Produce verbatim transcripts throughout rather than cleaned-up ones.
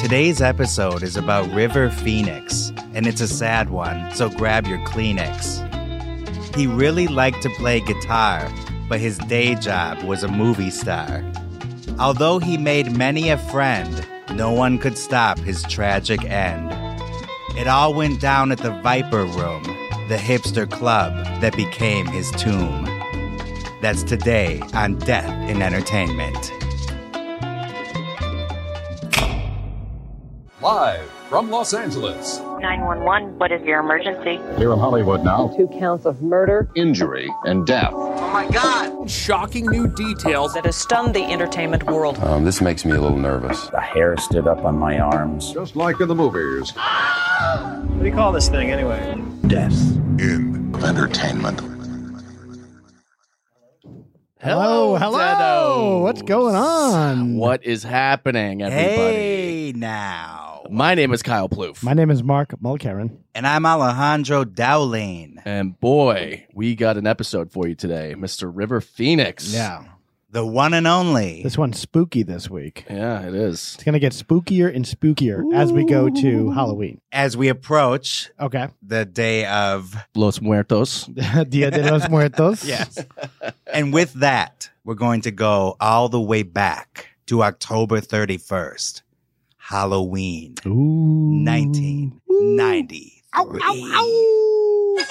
Today's episode is about River Phoenix, and it's a sad one, so grab your Kleenex. He really liked to play guitar, but his day job was a movie star. Although he made many a friend, no one could stop his tragic end. It all went down at the Viper Room, the hipster club that became his tomb. That's today on Death in Entertainment. Live from Los Angeles. nine one one, what is your emergency? Here in Hollywood now. Two counts of murder, Injury and death. Oh my God! Shocking new details That has stunned the entertainment world. Um, this makes me a little nervous. The hair stood up on my arms. Just like in the movies. What do you call this thing anyway? Death In Entertainment. Hello, hello. Deado. What's going on? What is happening, everybody? Hey now. My name is Kyle Plouffe. My name is Mark Mulcairn. And I'm Alejandro Dowling. and boy, we got an episode for you today, Mister River Phoenix. Yeah. The one and only. This one's spooky this week. Yeah, it is. It's going to get spookier and spookier Ooh. as we go to Halloween. As we approach Okay. the day of... Los Muertos. Dia de los Muertos. Yes. And with that, we're going to go all the way back to October thirty-first. Halloween. Ooh. nineteen ninety-three. Ow, ow, ow.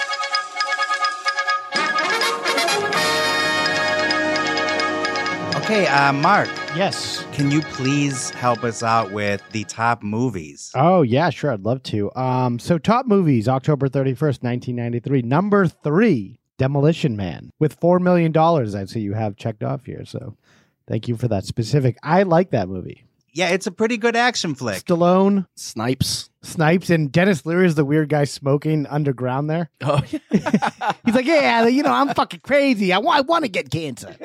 Okay, uh, Mark, Yes. can you please help us out with the top movies? Oh, yeah, sure. I'd love to. Um, so top movies, October thirty-first, nineteen ninety-three. Number three, Demolition Man, with four million dollars. I see you have checked off here. So thank you for that specific. I like that movie. Yeah, it's a pretty good action flick. Stallone, Snipes. Snipes, and Dennis Leary is the weird guy smoking underground there. Oh, yeah. He's like, yeah, you know, I'm fucking crazy. I, wa- I want to get cancer.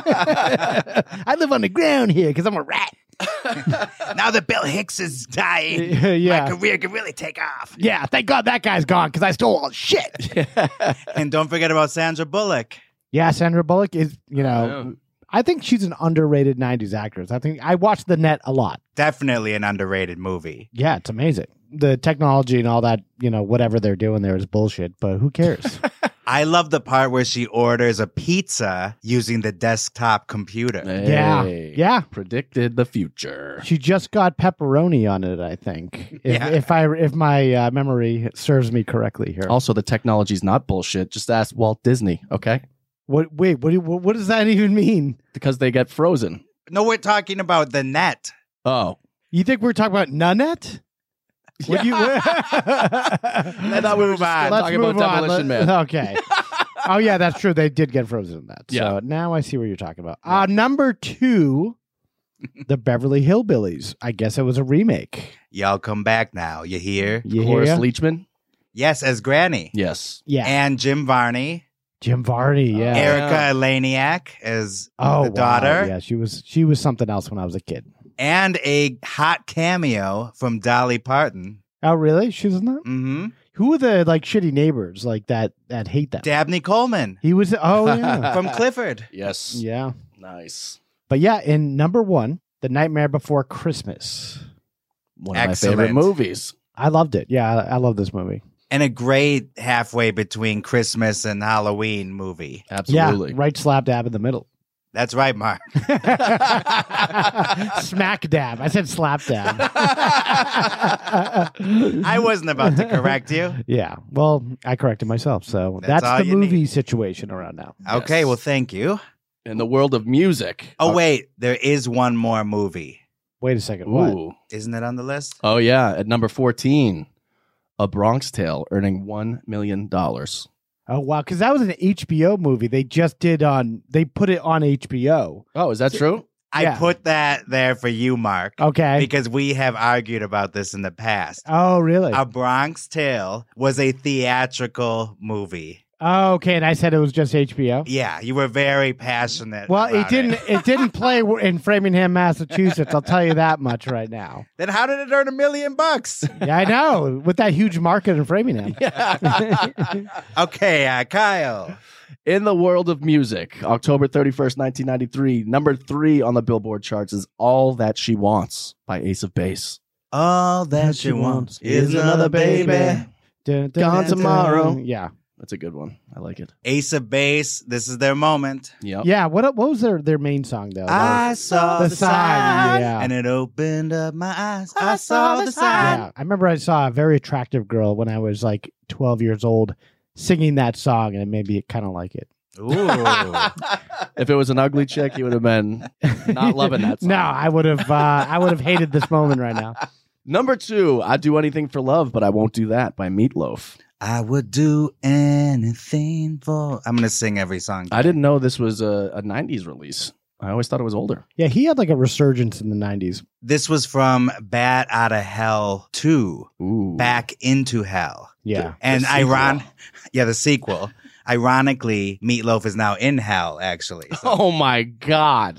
I live underground here because I'm a rat. Now that Bill Hicks is dying, Yeah. my career can really take off. Yeah, thank God that guy's gone because I stole all the shit. And don't forget about Sandra Bullock. Yeah, Sandra Bullock is, you know, Yeah. I think she's an underrated nineties actress. I think I watched The Net a lot. Definitely an underrated movie. Yeah, it's amazing. The technology and all that, you know, whatever they're doing there is bullshit, but who cares? I love the part where she orders a pizza using the desktop computer. Yeah, Hey, yeah. Predicted the future. She just got pepperoni on it, I think. If, Yeah. if I if my uh, memory serves me correctly here. Also, the technology's not bullshit. Just ask Walt Disney, okay? What? Wait, what? do you- What does that even mean? Because they get frozen. No, we're talking about the net. Oh. You think we're talking about Nanette? Would you? Let's move on. Let's talking move about on. Demolition Let- Man. Okay. Oh yeah, that's true. They did get frozen in that. So Yeah. now I see what you're talking about. Uh, number two, the Beverly Hillbillies. I guess it was a remake. Y'all come back now. You hear? You Horace hear? Leachman? Yes, as Granny. Yes. Yeah. And Jim Varney. Jim Varney. Yeah. Erica Eleniak as oh, the daughter. Wow. Yeah, she was. She was something else when I was a kid. And a hot cameo from Dolly Parton. Oh really? She was not. Mm-hmm. Who were the like shitty neighbors like that that hate them? Dabney Coleman He was. Oh yeah. from Clifford. Yes. Yeah. Nice. But yeah, in number one, The Nightmare Before Christmas. One of Excellent. my favorite movies. I loved it. Yeah, I, I love this movie. And a great halfway between Christmas and Halloween movie. Absolutely. Yeah, right slap dab in the middle. That's right, Mark. Smack dab. I said slap dab. I wasn't about to correct you. Yeah. Well, I corrected myself. So That's that's, all the you movie need. situation around now. Okay, Yes. well, thank you. In the world of music. Oh, wait, there is one more movie. Wait a second. What? Ooh. Isn't it on the list? Oh, yeah. At number fourteen, A Bronx Tale, earning one million dollars. Oh wow, because that was an H B O movie. They just did on. They put it on H B O. Oh, is that true? I Yeah. put that there for you, Mark, Okay. because we have argued about this in the past. Oh really? A Bronx Tale was a theatrical movie. Oh, okay. And I said it was just H B O. Yeah, you were very passionate. Well, it about didn't. It. didn't play in Framingham, Massachusetts. I'll tell you that much right now. Then how did it earn a million bucks? Yeah, I know. With that huge market in Framingham. Okay, uh, Kyle. In the world of music, October thirty-first, nineteen ninety-three, number three on the Billboard charts is All That She Wants by Ace of Base. All that she wants is another baby. Dun, dun, Gone dun, tomorrow. dun. Yeah. That's a good one. I like it. Ace of Base, this is their moment. Yep. Yeah. What what was their, their main song, though? That I was- saw The the, Sign, sign, yeah. and it opened up my eyes. I saw the sign. Yeah. I remember I saw a very attractive girl when I was like twelve years old singing that song, and it made me kind of like it. Ooh. If it was an ugly chick, you would have been not loving that song. No, I would have uh, I would have hated this moment right now. Number two, I'd do anything for love, but I won't do that by Meatloaf. I would do anything for. I'm gonna sing every song. I didn't know this was a, a nineties release. I always thought it was older. Yeah, he had like a resurgence in the nineties. This was from Bat Outta Hell two, Ooh. Back into Hell. Yeah. And The sequel. iron, yeah, the sequel. Ironically, Meatloaf is now in hell, actually. So- Oh my God.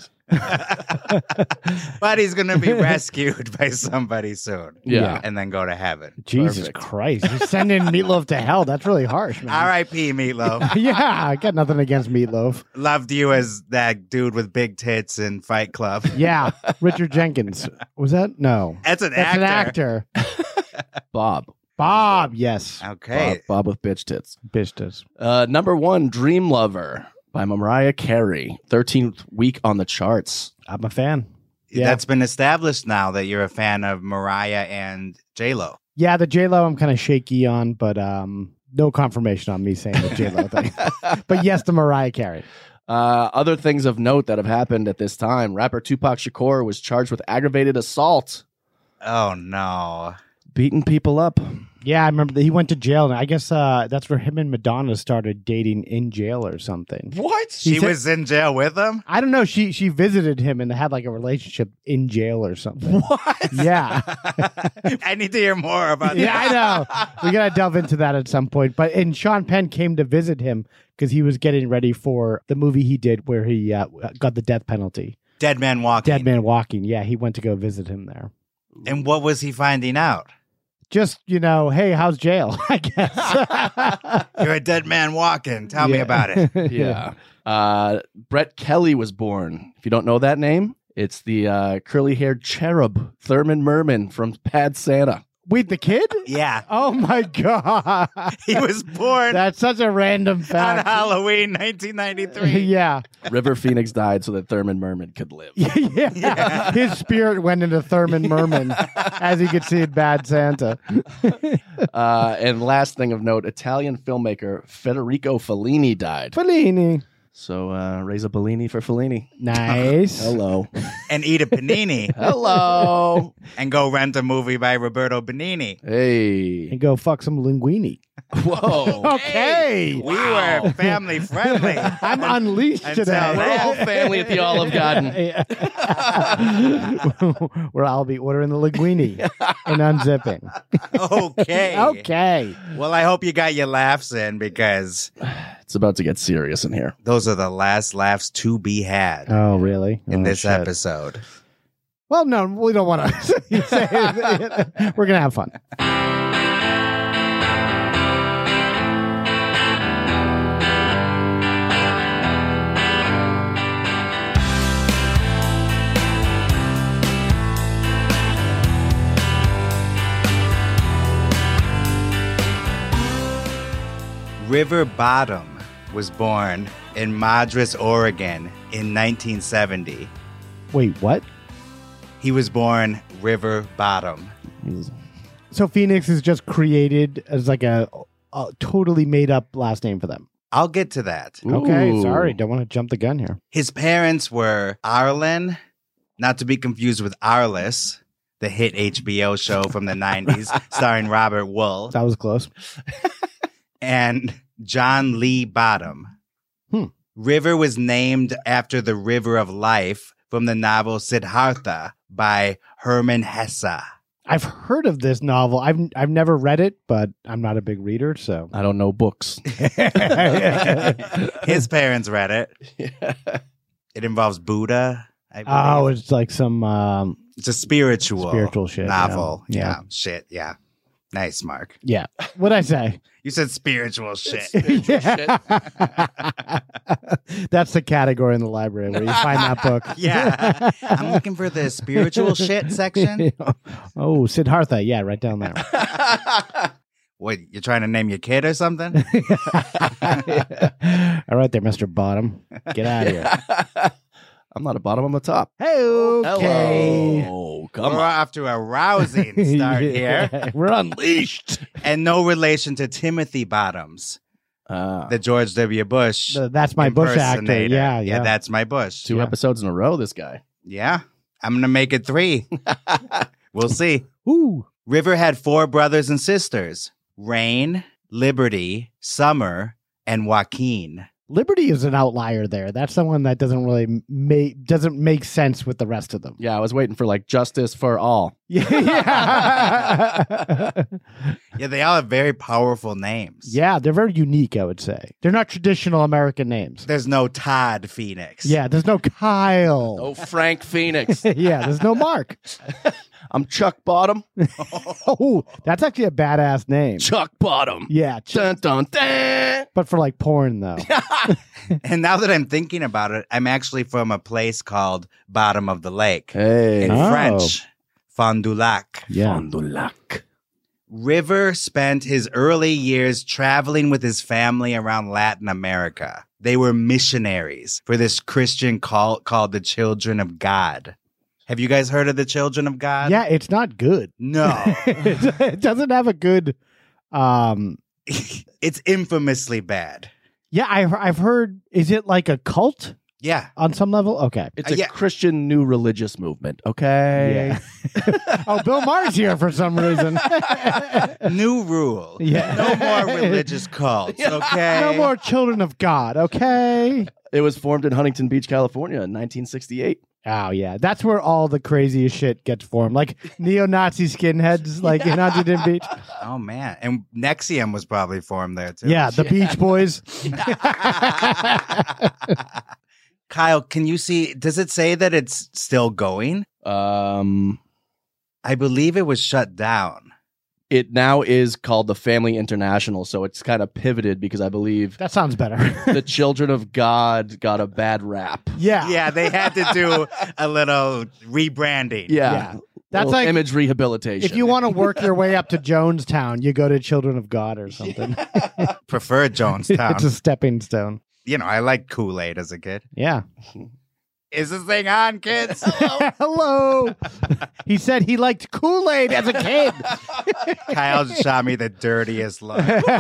but he's gonna be rescued by somebody soon. Yeah. and then go to heaven. Jesus Perfect. Christ. You're sending Meatloaf to hell. That's really harsh, man. R I P Meatloaf. Yeah, I got nothing against Meatloaf. Loved you as that dude with big tits in Fight Club. Yeah, Richard Jenkins. Was that? No. That's an That's actor. an actor. Bob. Bob, yes. Okay. Bob, Bob with bitch tits. Bistas. Uh, number one, Dream Lover by Mariah Carey. thirteenth week on the charts. I'm a fan. Yeah. That's been established now that you're a fan of Mariah and J-Lo. Yeah, the J-Lo I'm kind of shaky on, but um, no confirmation on me saying the J-Lo thing. But yes, the Mariah Carey. Uh, other things of note that have happened at this time. Rapper Tupac Shakur was charged with aggravated assault, Oh, no. beating people up. Yeah, I remember that he went to jail, and I guess uh, that's where him and Madonna started dating in jail or something. What? She said- was in jail with him? I don't know. She she visited him and had like a relationship in jail or something. What? Yeah. I need to hear more about Yeah, that. I know. We got to delve into that at some point. But and Sean Penn came to visit him because he was getting ready for the movie he did where he uh, got the death penalty. Dead Man Walking. Dead Man Walking. Yeah, he went to go visit him there. And what was he finding out? Just, you know, hey, how's jail? I guess. You're a dead man walking. Tell me Yeah. about it. Yeah. Uh, Brett Kelly was born. If you don't know that name, it's the uh, curly-haired cherub, Thurman Merman from Bad Santa. Wait, the kid? Yeah. Oh my God. He was born That's such a random on fact. Halloween nineteen ninety-three. yeah. River Phoenix died so that Thurman Merman could live. yeah. His spirit went into Thurman Merman as he could see in Bad Santa. Uh, and last thing of note, Italian filmmaker Federico Fellini died. Fellini. So uh, raise a Bellini for Fellini. Nice. Hello. And eat a panini Hello. and go rent a movie by Roberto Benigni. Hey. And go fuck some linguine. Whoa. Okay. We were family friendly. I'm unleashed Until today. We're all family at the Olive Garden. Where I'll be ordering the linguine and unzipping. Okay. Okay. Well, I hope you got your laughs in because It's about to get serious in here. those are the last laughs to be had Oh, really? in Oh, this shit. episode. Well, no, we don't want to say it. We're going to have fun. River Bottom was born in Madras, Oregon in nineteen seventy. Wait, what? He was born River Bottom. So Phoenix is just created as like a, a totally made up last name for them. I'll get to that. Okay, Ooh. sorry. Don't want to jump the gun here. His parents were Arlen, not to be confused with Arliss, the hit H B O show from the nineties starring Robert Wool, That was close. and John Lee Bottom. Hmm. River was named after the River of Life from the novel Siddhartha by Hermann Hesse. I've heard of this novel. I've I've never read it, but I'm not a big reader, so. I don't know books. His parents read it. It involves Buddha. I believe. Oh, it's like some um, It's a spiritual, spiritual shit. novel. Yeah. Yeah. Yeah. Shit. Yeah. Nice, Mark. Yeah. What'd I say? You said spiritual shit. Yeah. That's the category in the library where you find that book. Yeah. I'm looking for the spiritual shit section. Oh, Siddhartha. Yeah, right down there. What, you're trying to name your kid or something? All right there, Mister Bottom. Get out of here. I'm not a bottom, I'm a top. Hey, okay. Hello. Come We're on. off to a rousing start Yeah. here. We're unleashed. And no relation to Timothy Bottoms, Uh, the George W. Bush. Uh, that's my Bush actor. impersonator. Yeah, yeah. Yeah, that's my Bush. two Yeah. episodes in a row, this guy. Yeah. I'm going to make it three. We'll see. Ooh. River had four brothers and sisters: Rain, Liberty, Summer, and Joaquin. Liberty is an outlier there. That's the one that doesn't really make doesn't make sense with the rest of them. Yeah, I was waiting for like justice for all. Yeah. Yeah. Yeah, they all have very powerful names. Yeah, they're very unique, I would say. They're not traditional American names. There's no Todd Phoenix. Yeah, there's no Kyle. Oh, Frank Phoenix. Yeah, there's no Mark. I'm Chuck Bottom. Oh, that's actually a badass name. Chuck Bottom. Yeah, ch- Dun, dun, dun. but for like porn though. And now that I'm thinking about it, I'm actually from a place called Bottom of the Lake. Hey. In Oh. French, Fond du Lac. Yeah. Fond du Lac. River spent his early years traveling with his family around Latin America. They were missionaries for this Christian cult called the Children of God. Have you guys heard of the Children of God? Yeah, it's not good. No. It doesn't have a good um It's infamously bad. yeah, I've I've heard is it like a cult Yeah. on some level? Okay. It's Uh, a yeah. Christian new religious movement, okay? Yeah. Oh, Bill Maher's here for some reason. New rule. Yeah. No more religious cults, okay? No more children of God, okay? It was formed in Huntington Beach, California in nineteen sixty-eight. Oh yeah, that's where all the craziest shit gets formed, like neo-Nazi skinheads, like in Huntington Beach. Oh, man. And Nexium was probably formed there, too. Yeah, the Beach Boys. Kyle, can you see, does it say that it's still going? Um, I believe it was shut down. it now is called the Family International, so it's kind of pivoted because I believe That sounds better. the Children of God got a bad rap. Yeah, Yeah, they had to do a little rebranding. Yeah. Yeah. That's Little like- image rehabilitation. If you want to work your way up to Jonestown, you go to Children of God or something. Prefer Jonestown. It's a stepping stone. You know, I liked Kool-Aid as a kid. Yeah. Is this thing on, kids? Hello. He said he liked Kool-Aid as a kid. Kyle shot me the dirtiest look.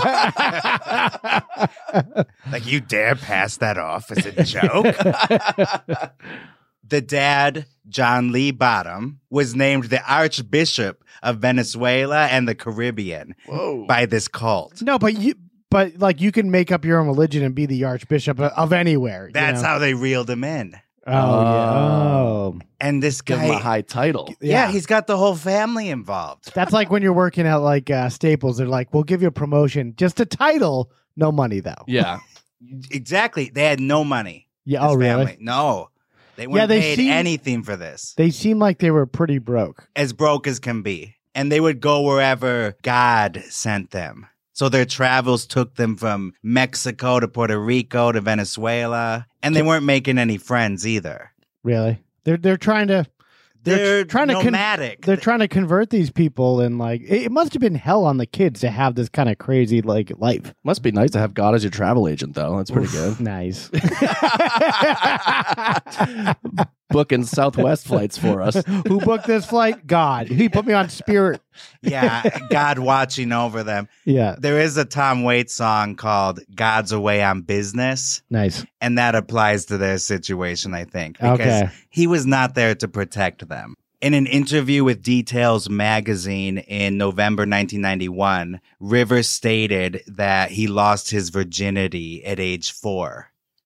Like, you dare pass that off as a joke? The dad, John Lee Bottom, was named the Archbishop of Venezuela and the Caribbean Whoa. by this cult. No, but you, but like you can make up your own religion and be the Archbishop of, of anywhere. you That's know? how they reeled him in. Oh, yeah. Oh. And this Give him a guy, high title. yeah, Yeah. he's got the whole family involved. That's like when you're working at like uh, Staples. They're like, "We'll give you a promotion, just a title, no money though." Yeah. Exactly. They had no money. Yeah. His Oh, really? family. No. They weren't they paid seem- anything for this. They seem like they were pretty broke. As broke as can be. And they would go wherever God sent them. So their travels took them from Mexico to Puerto Rico to Venezuela. And they weren't making any friends either. Really? They're they're trying to They're, They're trying to con- nomadic. they're trying to convert these people, and like it, it must have been hell on the kids to have this kind of crazy like life. Must be nice to have God as your travel agent, though. That's pretty good. Nice. Booking Southwest flights for us. Who booked this flight? God. He put me on Spirit. Yeah, God watching over them. Yeah. There is a Tom Waits song called God's Away on Business. Nice. And that applies to their situation, I think, because Okay. he was not there to protect them. In an interview with Details magazine in November nineteen ninety-one, Rivers stated that he lost his virginity at age four.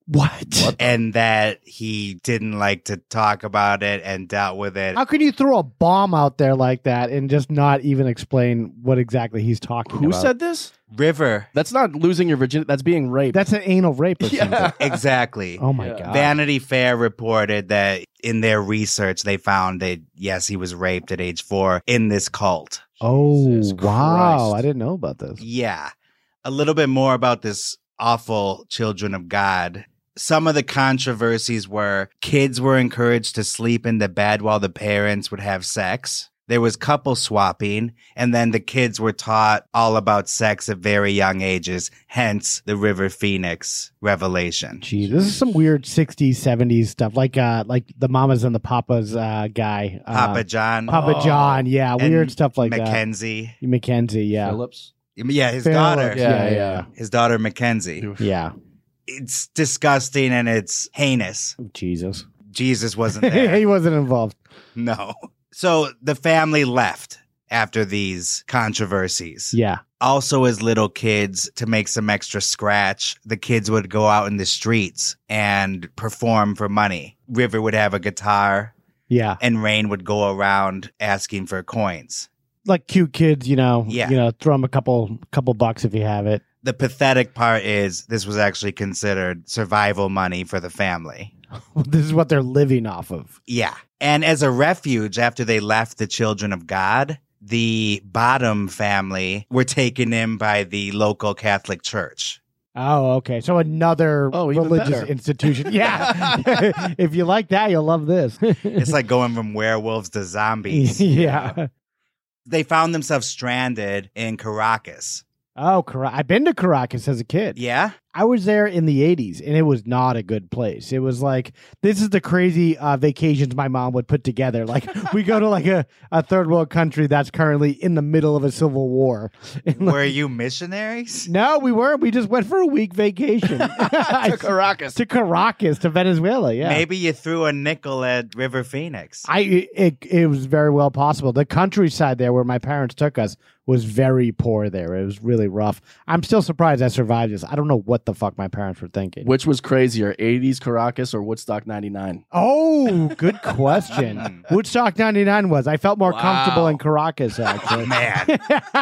What? and that he didn't like to talk about it and dealt with it. How can you throw a bomb out there like that and just not even explain what exactly he's talking Who about? said this? River. That's not losing your virginity. That's being raped. That's an anal rape or Yeah. something. Exactly. Oh, my Yeah. God. Vanity Fair reported that in their research, they found that, yes, he was raped at age four in this cult. Oh, Jesus wow. Christ. I didn't know about this. Yeah. A little bit more about this awful Children of God. Some of the controversies were kids were encouraged to sleep in the bed while the parents would have sex. There was couple swapping, and then the kids were taught all about sex at very young ages, hence the River Phoenix revelation. Gee, this is some weird sixties, seventies stuff, like uh, like the Mamas and the Papas uh, guy. Uh, Papa John. Papa Oh. John, yeah, and weird stuff like Mackenzie. that. Mackenzie, yeah. Phillips. Yeah, his Phillips, daughter. Yeah, Yeah, yeah. yeah. His daughter, Mackenzie. Yeah. It's disgusting and it's heinous. Jesus. Jesus wasn't there. He wasn't involved. No. So the family left after these controversies. Yeah. Also, as little kids, to make some extra scratch, the kids would go out in the streets and perform for money. River would have a guitar, Yeah. and Rain would go around asking for coins. Like cute kids, you know. Yeah. You know, throw them a couple couple bucks if you have it. The pathetic part is this was actually considered survival money for the family. This is what they're living off of. Yeah. And as a refuge after they left the Children of God, the Bottom family were taken in by the local Catholic Church. Oh, okay. So another Oh, even religious better. institution. Yeah. If you like that, you'll love this. It's like going from werewolves to zombies. yeah. They found themselves stranded in Caracas. Oh, Cara- I've been to Caracas as a kid. Yeah? I was there in the eighties, and it was not a good place. It was like, this is the crazy uh, vacations my mom would put together. Like, we go to like a, a third world country that's currently in the middle of a civil war. And, like, Were you missionaries? no, we weren't. We just went for a week vacation. To Caracas. to Caracas, to Venezuela, yeah. Maybe you threw a nickel at River Phoenix. I it, it was very well possible. The countryside there where my parents took us was very poor there. It was really rough. I'm still surprised I survived this. I don't know what the fuck my parents were thinking. Which was crazier, eighties Caracas or Woodstock ninety-nine? Oh, good question. Woodstock ninety-nine was. I felt more Wow. comfortable in Caracas, actually. Man,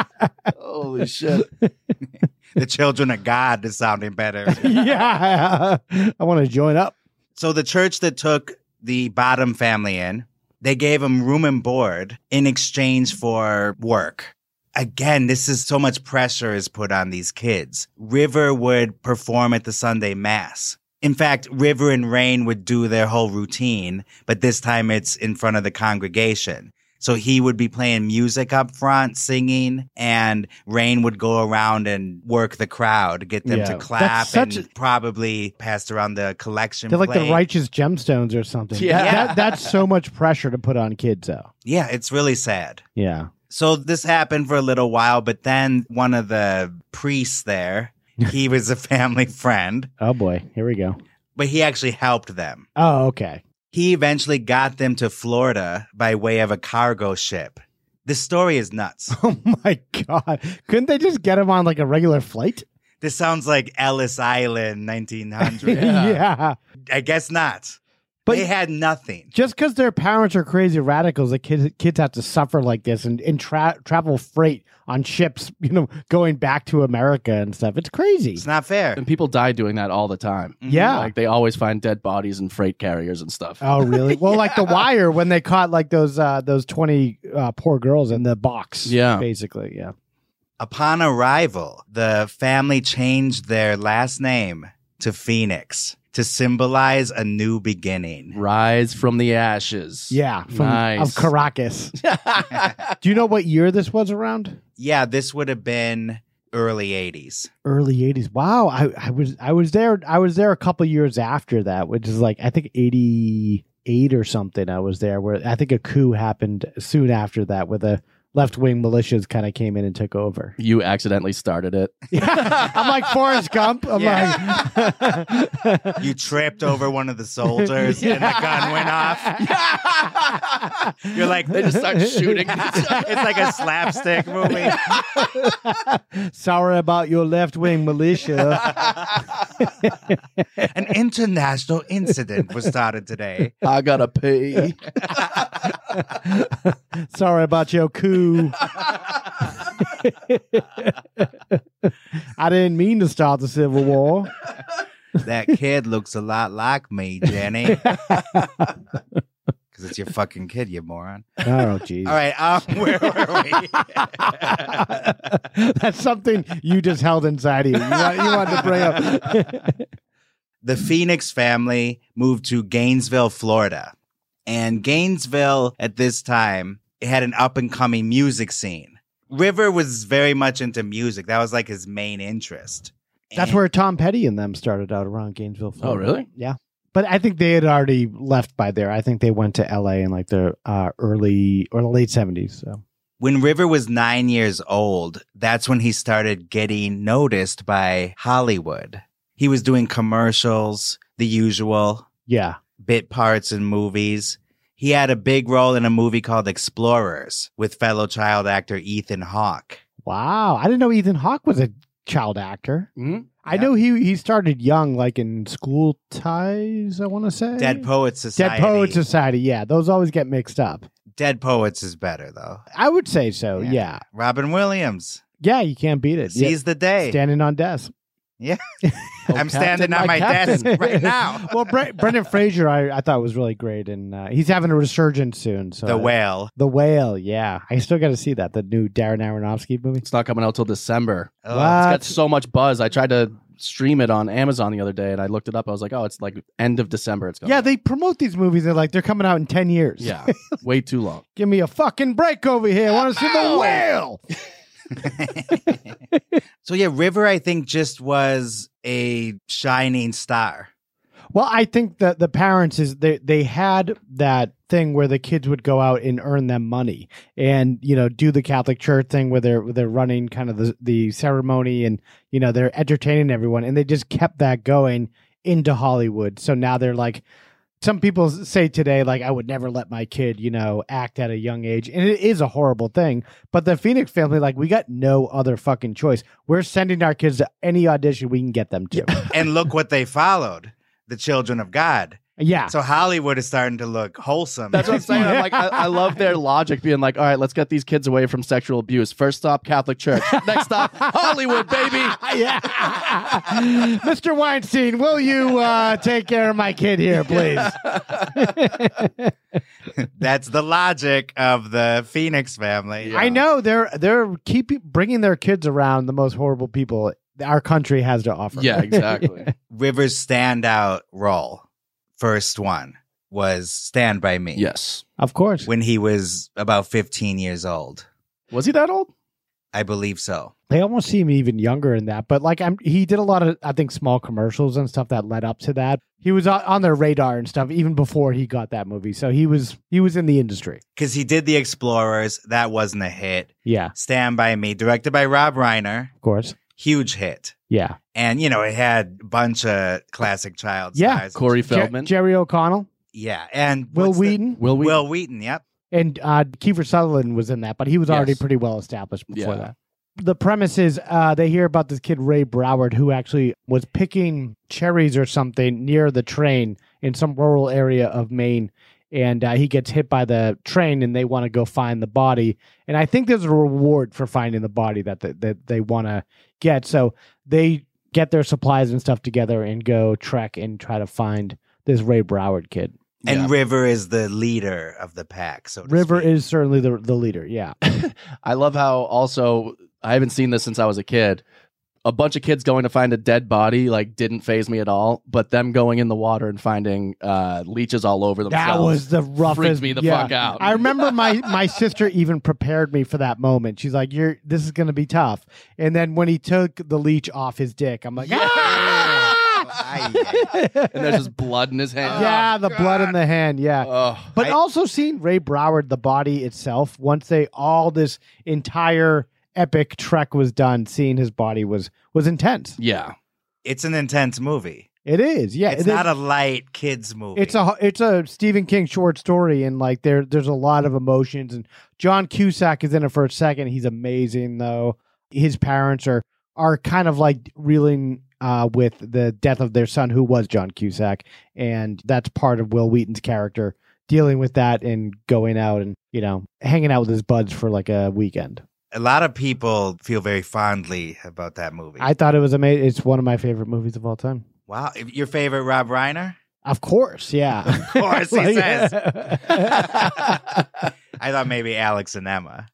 Holy shit. the Children of God is sounding better. Yeah. I want to join up. So the church that took the Bottom family in, they gave them room and board in exchange for work. Again, this is so much pressure is put on these kids. River would perform at the Sunday Mass. In fact, River and Rain would do their whole routine, but this time it's in front of the congregation. So he would be playing music up front, singing, and Rain would go around and work the crowd, get them Yeah. to clap, That's such and probably pass around the collection They're like plate. the righteous gemstones or something. Yeah. That, that's so much pressure to put on kids, though. Yeah, it's really sad. Yeah. So this happened for a little while, but then one of the priests there, he was a family friend, Oh, boy. Here we go. but he actually helped them. Oh, okay. He eventually got them to Florida by way of a cargo ship. This story is nuts. Oh, my God. Couldn't they just get him on like a regular flight? This sounds like Ellis Island, nineteen hundred. Yeah. yeah. I guess not. But- they had nothing. Just because their parents are crazy radicals, the kids kids have to suffer like this and, and tra- travel freight on ships, you know, going back to America and stuff. It's crazy. It's not fair. And people die doing that all the time. Yeah. Like they always find dead bodies in freight carriers and stuff. Oh, really? Well, like The Wire, when they caught like those uh, those twenty uh, poor girls in the box. Yeah. Basically, yeah. Upon arrival, the family changed their last name to Phoenix to symbolize a new beginning. Rise from the ashes. Yeah. From, Nice. Of Caracas. Do you know what year this was around? Yeah, this would have been early eighties. Early eighties. Wow. I, I was I was there I was there a couple years after that, which is like I think eighty-eight or something. I was there where I think a coup happened soon after that with a left-wing militias kind of came in and took over. You accidentally started it. I'm like Forrest Gump. I'm like, You tripped over one of the soldiers and the gun went off. You're like, They just start shooting. it's like a slapstick movie. sorry about your left-wing militia. An international incident was started today. I gotta pay. Sorry about your coup. I didn't mean to start the Civil War. That kid looks a lot like me, Jenny. Because it's your fucking kid, you moron. Oh, jeez. All right, um, where were we? That's something you just held inside of you. You, want, you wanted to bring up. The Phoenix family moved to Gainesville, Florida. And Gainesville, at this time, it had an up-and-coming music scene. River was very much into music. That was like his main interest. That's And- where Tom Petty and them started out around Gainesville, Florida. Oh, really? Yeah. But I think they had already left by there. I think they went to L A in like the uh, early or the late seventies. So When River was nine years old, that's when he started getting noticed by Hollywood. He was doing commercials, the usual, yeah. bit parts in movies. He had a big role in a movie called Explorers with fellow child actor Ethan Hawke. Wow. I didn't know Ethan Hawke was a child actor. Mm-hmm. I know he he started young, like in School Ties, I want to say. Dead Poets Society. Dead Poets Society. Yeah, those always get mixed up. Dead Poets is better, though. I would say so. Yeah. Yeah. Robin Williams. Yeah, you can't beat it. Seize the day. Standing on desk. Yeah. Oh, I'm Captain, standing on my Captain. desk right now. Well, Bre- Brendan Fraser, I, I thought was really great, and uh, he's having a resurgence soon. So The Whale. The Whale, yeah. I still got to see that, the new Darren Aronofsky movie. It's not coming out till December. Oh, What? It's got so much buzz. I tried to stream it on Amazon the other day, and I looked it up. I was like, oh, it's like end of December. It's coming. Yeah, they promote these movies. They're like, they're coming out in ten years. Yeah, way too long. Give me a fucking break over here. I want to see The Whale. So yeah, River, I think, just was a shining star. Well, I think that the parents is they they had that thing where the kids would go out and earn them money, and you know do the Catholic Church thing where they're where they're running kind of the the ceremony, and you know they're entertaining everyone, and they just kept that going into Hollywood. So now they're like, some people say today, like, I would never let my kid, you know, act at a young age, and it is a horrible thing. But the Phoenix family, like, we got no other fucking choice. We're sending our kids to any audition we can get them to. And look what they followed. The Children of God. Yeah. So Hollywood is starting to look wholesome. That's what I'm saying. I'm like, I, I love their logic being like, all right, let's get these kids away from sexual abuse. First stop, Catholic Church. Next stop, Hollywood, baby. Yeah. Mister Weinstein, will you uh, take care of my kid here, please? That's the logic of the Phoenix family. I know they're they're keep bringing their kids around the most horrible people our country has to offer. Yeah, exactly. River's standout role, first one, was Stand By Me. Yes. Of course. When he was about fifteen years old. Was he that old? I believe so. They almost seem even younger in that, but like I'm, he did a lot of, I think, small commercials and stuff that led up to that. He was on, on their radar and stuff even before he got that movie. So he was he was in the industry. Because he did The Explorers. That wasn't a hit. Yeah, Stand By Me, directed by Rob Reiner. of course. Huge hit. Yeah, And, you know, it had a bunch of classic child Yeah. stars. Corey Jer- Feldman. Jerry O'Connell, Yeah. And Will what's the- Wheaton, Will we? Will Wheaton, yep. and uh, Kiefer Sutherland was in that, but he was already Yes. pretty well established before Yeah. that. The premise is uh, they hear about this kid, Ray Broward, who actually was picking cherries or something near the train in some rural area of Maine. And uh, he gets hit by the train, and they want to go find the body. And I think there's a reward for finding the body that they, that they want to get. So they get their supplies and stuff together and go trek and try to find this Ray Broward kid. And Yeah. River is the leader of the pack. So to River speak. is certainly the the leader. Yeah. I love how also, I haven't seen this since I was a kid. A bunch of kids going to find a dead body like didn't phase me at all, but them going in the water and finding uh, leeches all over themselves. That was the roughest. freaked me the yeah. fuck out. I remember my my sister even prepared me for that moment. She's like, "You're this is going to be tough." And then when he took the leech off his dick, I'm like, "Ah!" Aye, aye. and there's just blood in his hand. yeah, the blood in the hand. Yeah. Oh, But I- also seeing Ray Broward, the body itself, once they all this entire epic trek was done, seeing his body was was intense. yeah. It's an intense movie. It is, yeah. It's it is- not a light kids movie. It's a it's a Stephen King short story, and like there there's a lot of emotions. And John Cusack is in it for a second. He's amazing, though. His parents are are kind of like reeling uh, with the death of their son, who was John Cusack, and that's part of Will Wheaton's character dealing with that and going out and you know hanging out with his buds for like a weekend. a lot of people feel very fondly about that movie. I thought it was amazing. It's one of my favorite movies of all time. Wow. Your favorite Rob Reiner? Of course, yeah. Of course, he Like- says. I thought maybe Alex and Emma.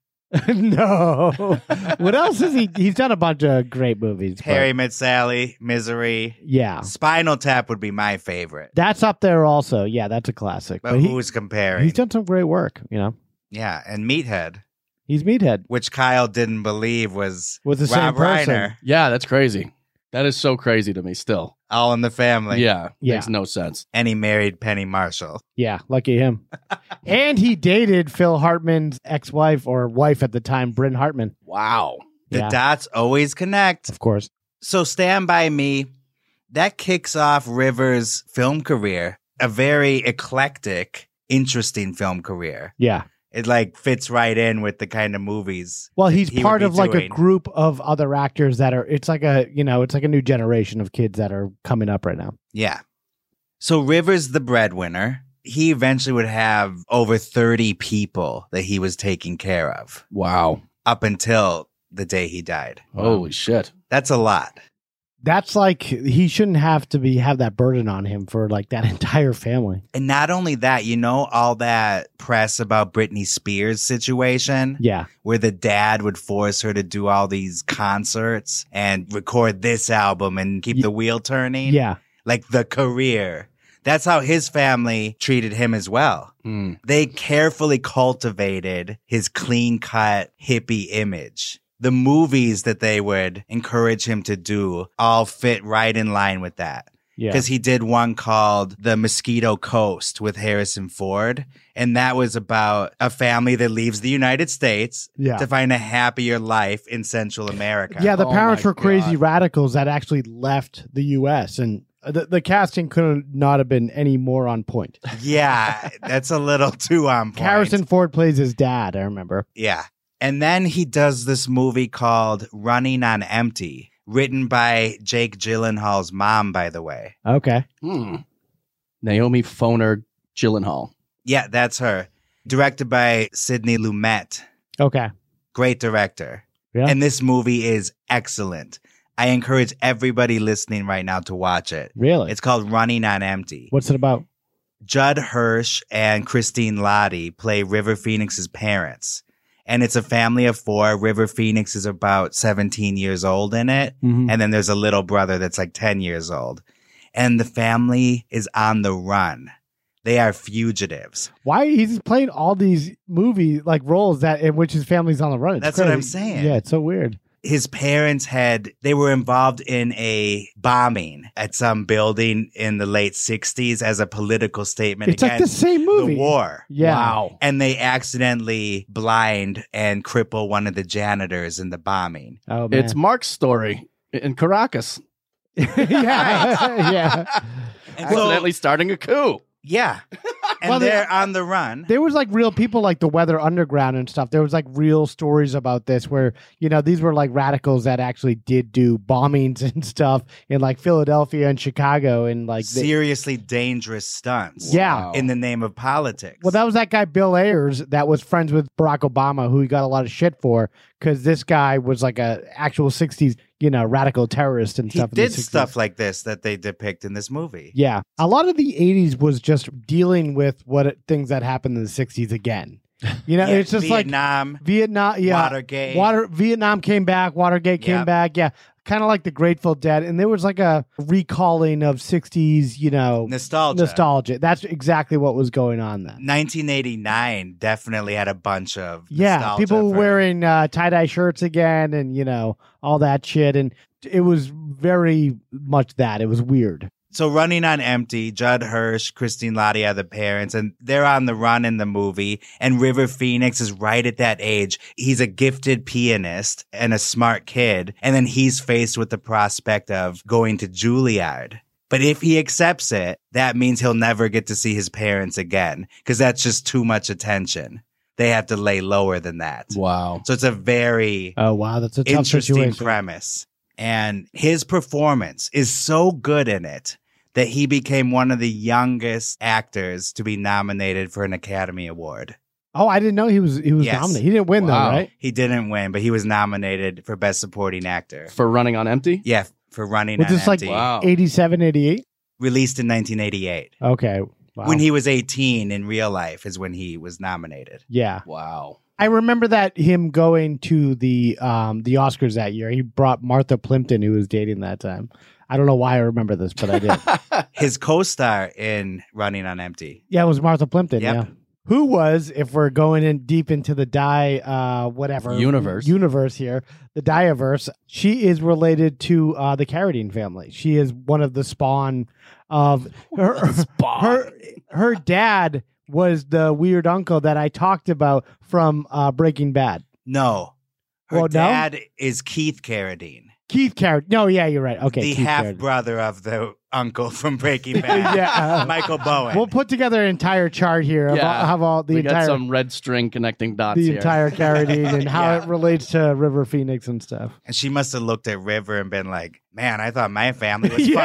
No. What else is he? He's done a bunch of great movies. but- Harry Met Sally, Misery. Yeah. Spinal Tap would be my favorite. That's up there also. Yeah, that's a classic. But, But he, who's comparing? he's done some great work, you know. yeah, and Meathead, He's Meathead. which Kyle didn't believe was Was the same Rob person. Reiner. Yeah, that's crazy. That is so crazy to me still. All in the Family. Yeah, Yeah. makes no sense. And he married Penny Marshall. Yeah, lucky him. And he dated Phil Hartman's ex-wife or wife at the time, Bryn Hartman. Wow. The Yeah. dots always connect. Of course. So Stand By Me, that kicks off Rivers' film career, a very eclectic, interesting film career. Yeah. It like fits right in with the kind of movies. Well, he's he would part be of like a doing. group of other actors that are, it's like a, you know, it's like a new generation of kids that are coming up right now. Yeah. So Rivers, the breadwinner, he eventually would have over thirty people that he was taking care of Wow. up until the day he died. Holy shit. That's a lot. That's like, he shouldn't have to be, have that burden on him for like that entire family. And not only that, you know, all that press about Britney Spears' situation Yeah. where the dad would force her to do all these concerts and record this album and keep Ye- the wheel turning. Yeah. Like the career. That's how his family treated him as well. Mm. They carefully cultivated his clean cut hippie image. The movies that they would encourage him to do all fit right in line with that. Yeah. Because he did one called The Mosquito Coast with Harrison Ford. And that was about a family that leaves the United States Yeah. to find a happier life in Central America. Yeah, the Oh parents my were crazy God. radicals that actually left the U S and the, the casting could not have been any more on point. Yeah, that's a little too on point. Harrison Ford plays his dad, I remember. Yeah. And then he does this movie called Running on Empty, written by Jake Gyllenhaal's mom, by the way. Okay. Hmm. Naomi Foner Gyllenhaal. Yeah, that's her. Directed by Sidney Lumet. Okay. Great director. Yeah. And this movie is excellent. I encourage everybody listening right now to watch it. Really? It's called Running on Empty. What's it about? Judd Hirsch and Christine Lottie play River Phoenix's parents. And it's a family of four. River Phoenix is about seventeen years old in it. Mhm. And then there's a little brother that's like ten years old. And the family is on the run. They are fugitives. Why he's playing all these movie like roles that in which his family's on the run? It's That's what I'm crazy. saying. Yeah, it's so weird. His parents had, they were involved in a bombing at some building in the late sixties as a political statement It's like the against same movie. the war. Yeah. Wow. And they accidentally blind and cripple one of the janitors in the bombing. Oh man. It's Mark's story in Caracas. yeah. yeah. And so- Accidentally starting a coup. yeah. And Well, they- they're on the run. There was like real people like the Weather Underground and stuff. There was like real stories about this where, you know, these were like radicals that actually did do bombings and stuff in like Philadelphia and Chicago and like they- Seriously dangerous stunts. Yeah. Wow. In the name of politics. Well, that was that guy Bill Ayers that was friends with Barack Obama, who he got a lot of shit for because this guy was like a actual sixties, you know, radical terrorist and he stuff. in the did sixties. stuff like this that they depict in this movie. Yeah, a lot of the eighties was just dealing with what it, things that happened in the sixties again. You know, Yeah, it's just like Vietnam, Vietnam, yeah, Watergate. Water Vietnam came back, Watergate came Yep. back, yeah, kind of like the Grateful Dead, and there was like a recalling of sixties, you know, nostalgia. nostalgia. That's exactly what was going on then. nineteen eighty-nine definitely had a bunch of Yeah, nostalgia people were for- wearing uh, tie dye shirts again, and you know all that shit, and it was very much that. It was weird. So Running on Empty, Judd Hirsch, Christine Lottie are the parents, and they're on the run in the movie. And River Phoenix is right at that age. He's a gifted pianist and a smart kid. And then he's faced with the prospect of going to Juilliard. But if he accepts it, that means he'll never get to see his parents again, because that's just too much attention. They have to lay lower than that. Wow. So it's a very Oh, wow. That's a tough interesting situation. premise. And his performance is so good in it that he became one of the youngest actors to be nominated for an Academy Award. Oh, I didn't know he was he was Yes. nominated. He didn't win, Wow. though, right? He didn't win, but he was nominated for Best Supporting Actor. For Running on Empty? Yeah, for Running Was on this like Empty. Wow. eighty-seven, eighty-eight? Released in nineteen eighty-eight. Okay. Wow. When he was eighteen in real life is when he was nominated. Yeah. Wow. I remember that him going to the um the Oscars that year. He brought Martha Plimpton, who was dating that time. I don't know why I remember this, but I did. His co-star in Running on Empty. Yeah, it was Martha Plimpton. Yep. Yeah. Who was, if we're going in deep into the die, uh, whatever Universe. universe here, the Dieverse, she is related to uh, the Carradine family. She is one of the spawn of her. Her her dad was the weird uncle that I talked about from uh, Breaking Bad. No. Her Well, no? dad is Keith Carradine. Keith Carradine. No, yeah, you're right. Okay, the Keith half Carradine. brother of the uncle from Breaking Bad, Yeah, uh, Michael Bowen. We'll put together an entire chart here of Yeah. all, have all the we entire got some red string connecting dots the here. entire Carradine and how Yeah. it relates to River Phoenix and stuff. and she must have looked at River and been like, "Man, I thought my family was Yeah.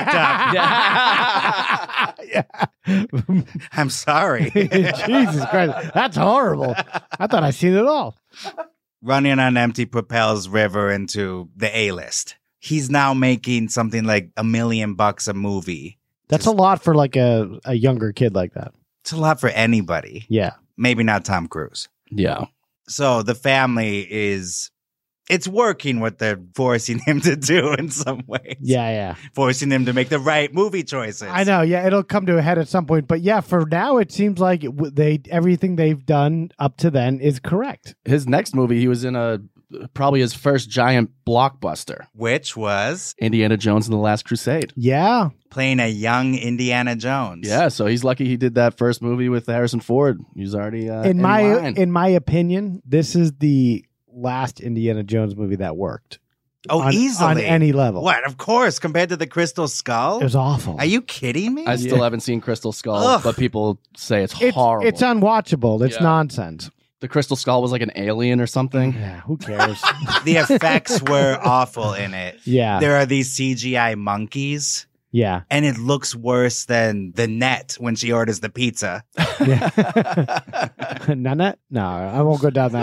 fucked up. Yeah. I'm sorry." Jesus Christ, that's horrible. I thought I seen it all. Running on Empty propels River into the A-list. He's now making something like a million bucks a movie. That's Just- a lot for like a, a younger kid like that. It's a lot for anybody. Yeah. Maybe not Tom Cruise. Yeah. So the family is, it's working what they're forcing him to do in some ways. Yeah, yeah. Forcing him to make the right movie choices. I know. Yeah, it'll come to a head at some point. But yeah, for now, it seems like it w- they everything they've done up to then is correct. His next movie, he was in a probably his first giant blockbuster, Which was Indiana Jones and the Last Crusade. Yeah. playing a young Indiana Jones. Yeah, so he's lucky he did that first movie with Harrison Ford. He's already uh, in in my line. in my opinion, this is the last Indiana Jones movie that worked. Oh, on, easily. on any level. What? Of course, compared to the Crystal Skull? It was awful. Are you kidding me? I still haven't seen Crystal Skull, Ugh. but people say it's, It's horrible. it's unwatchable. It's Yeah. nonsense. the Crystal Skull was like an alien or something. Yeah, who cares? The effects were awful in it. yeah, There are these C G I monkeys, yeah, and it looks worse than the net when she orders the pizza. yeah. Nanette? No, I won't go down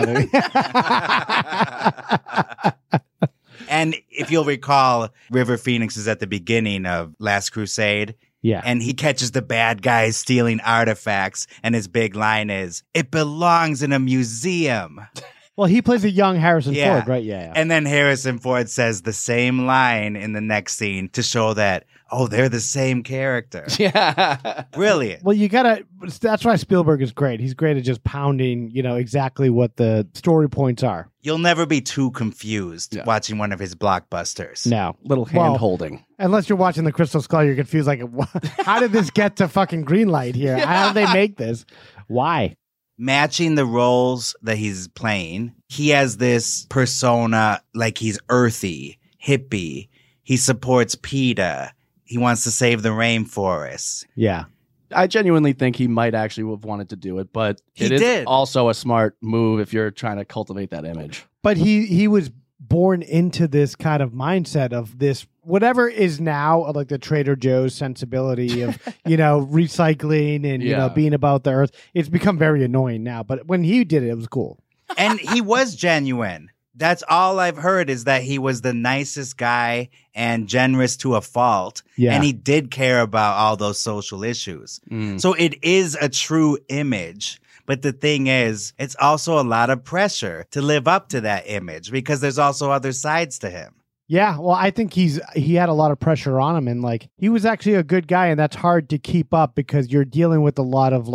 that. And if you'll recall, River Phoenix is at the beginning of Last Crusade, yeah, and he catches the bad guys stealing artifacts, and his big line is, "It belongs in a museum." well, he plays a young Harrison Yeah. Ford, right? Yeah, yeah. And then Harrison Ford says the same line in the next scene to show that, oh, they're the same character. Yeah. Brilliant. Well, you gotta. That's why Spielberg is great. He's great at just pounding, you know, exactly what the story points are. You'll never be too confused Yeah. watching one of his blockbusters. No, Little hand Well, holding. unless you're watching the Crystal Skull, you're confused. Like, wha- how did this get to fucking green light here? How did they make this? Why? Matching the roles that he's playing, he has this persona like he's earthy, hippie. He supports PETA. He wants to save the rainforest. Yeah. I genuinely think he might actually have wanted to do it, but He it is did. also a smart move if you're trying to cultivate that image. But he he was born into this kind of mindset of this whatever is now like the Trader Joe's sensibility of you know recycling and you know Yeah. being about the earth. It's become very annoying now. But when he did it, it was cool. And he was genuine. That's all I've heard is that he was the nicest guy and generous to a fault. Yeah. And he did care about all those social issues. Mm. So it is a true image. But the thing is, it's also a lot of pressure to live up to that image because there's also other sides to him. Yeah, well, I think he's he had a lot of pressure on him, and like he was actually a good guy, and that's hard to keep up because you're dealing with a lot of like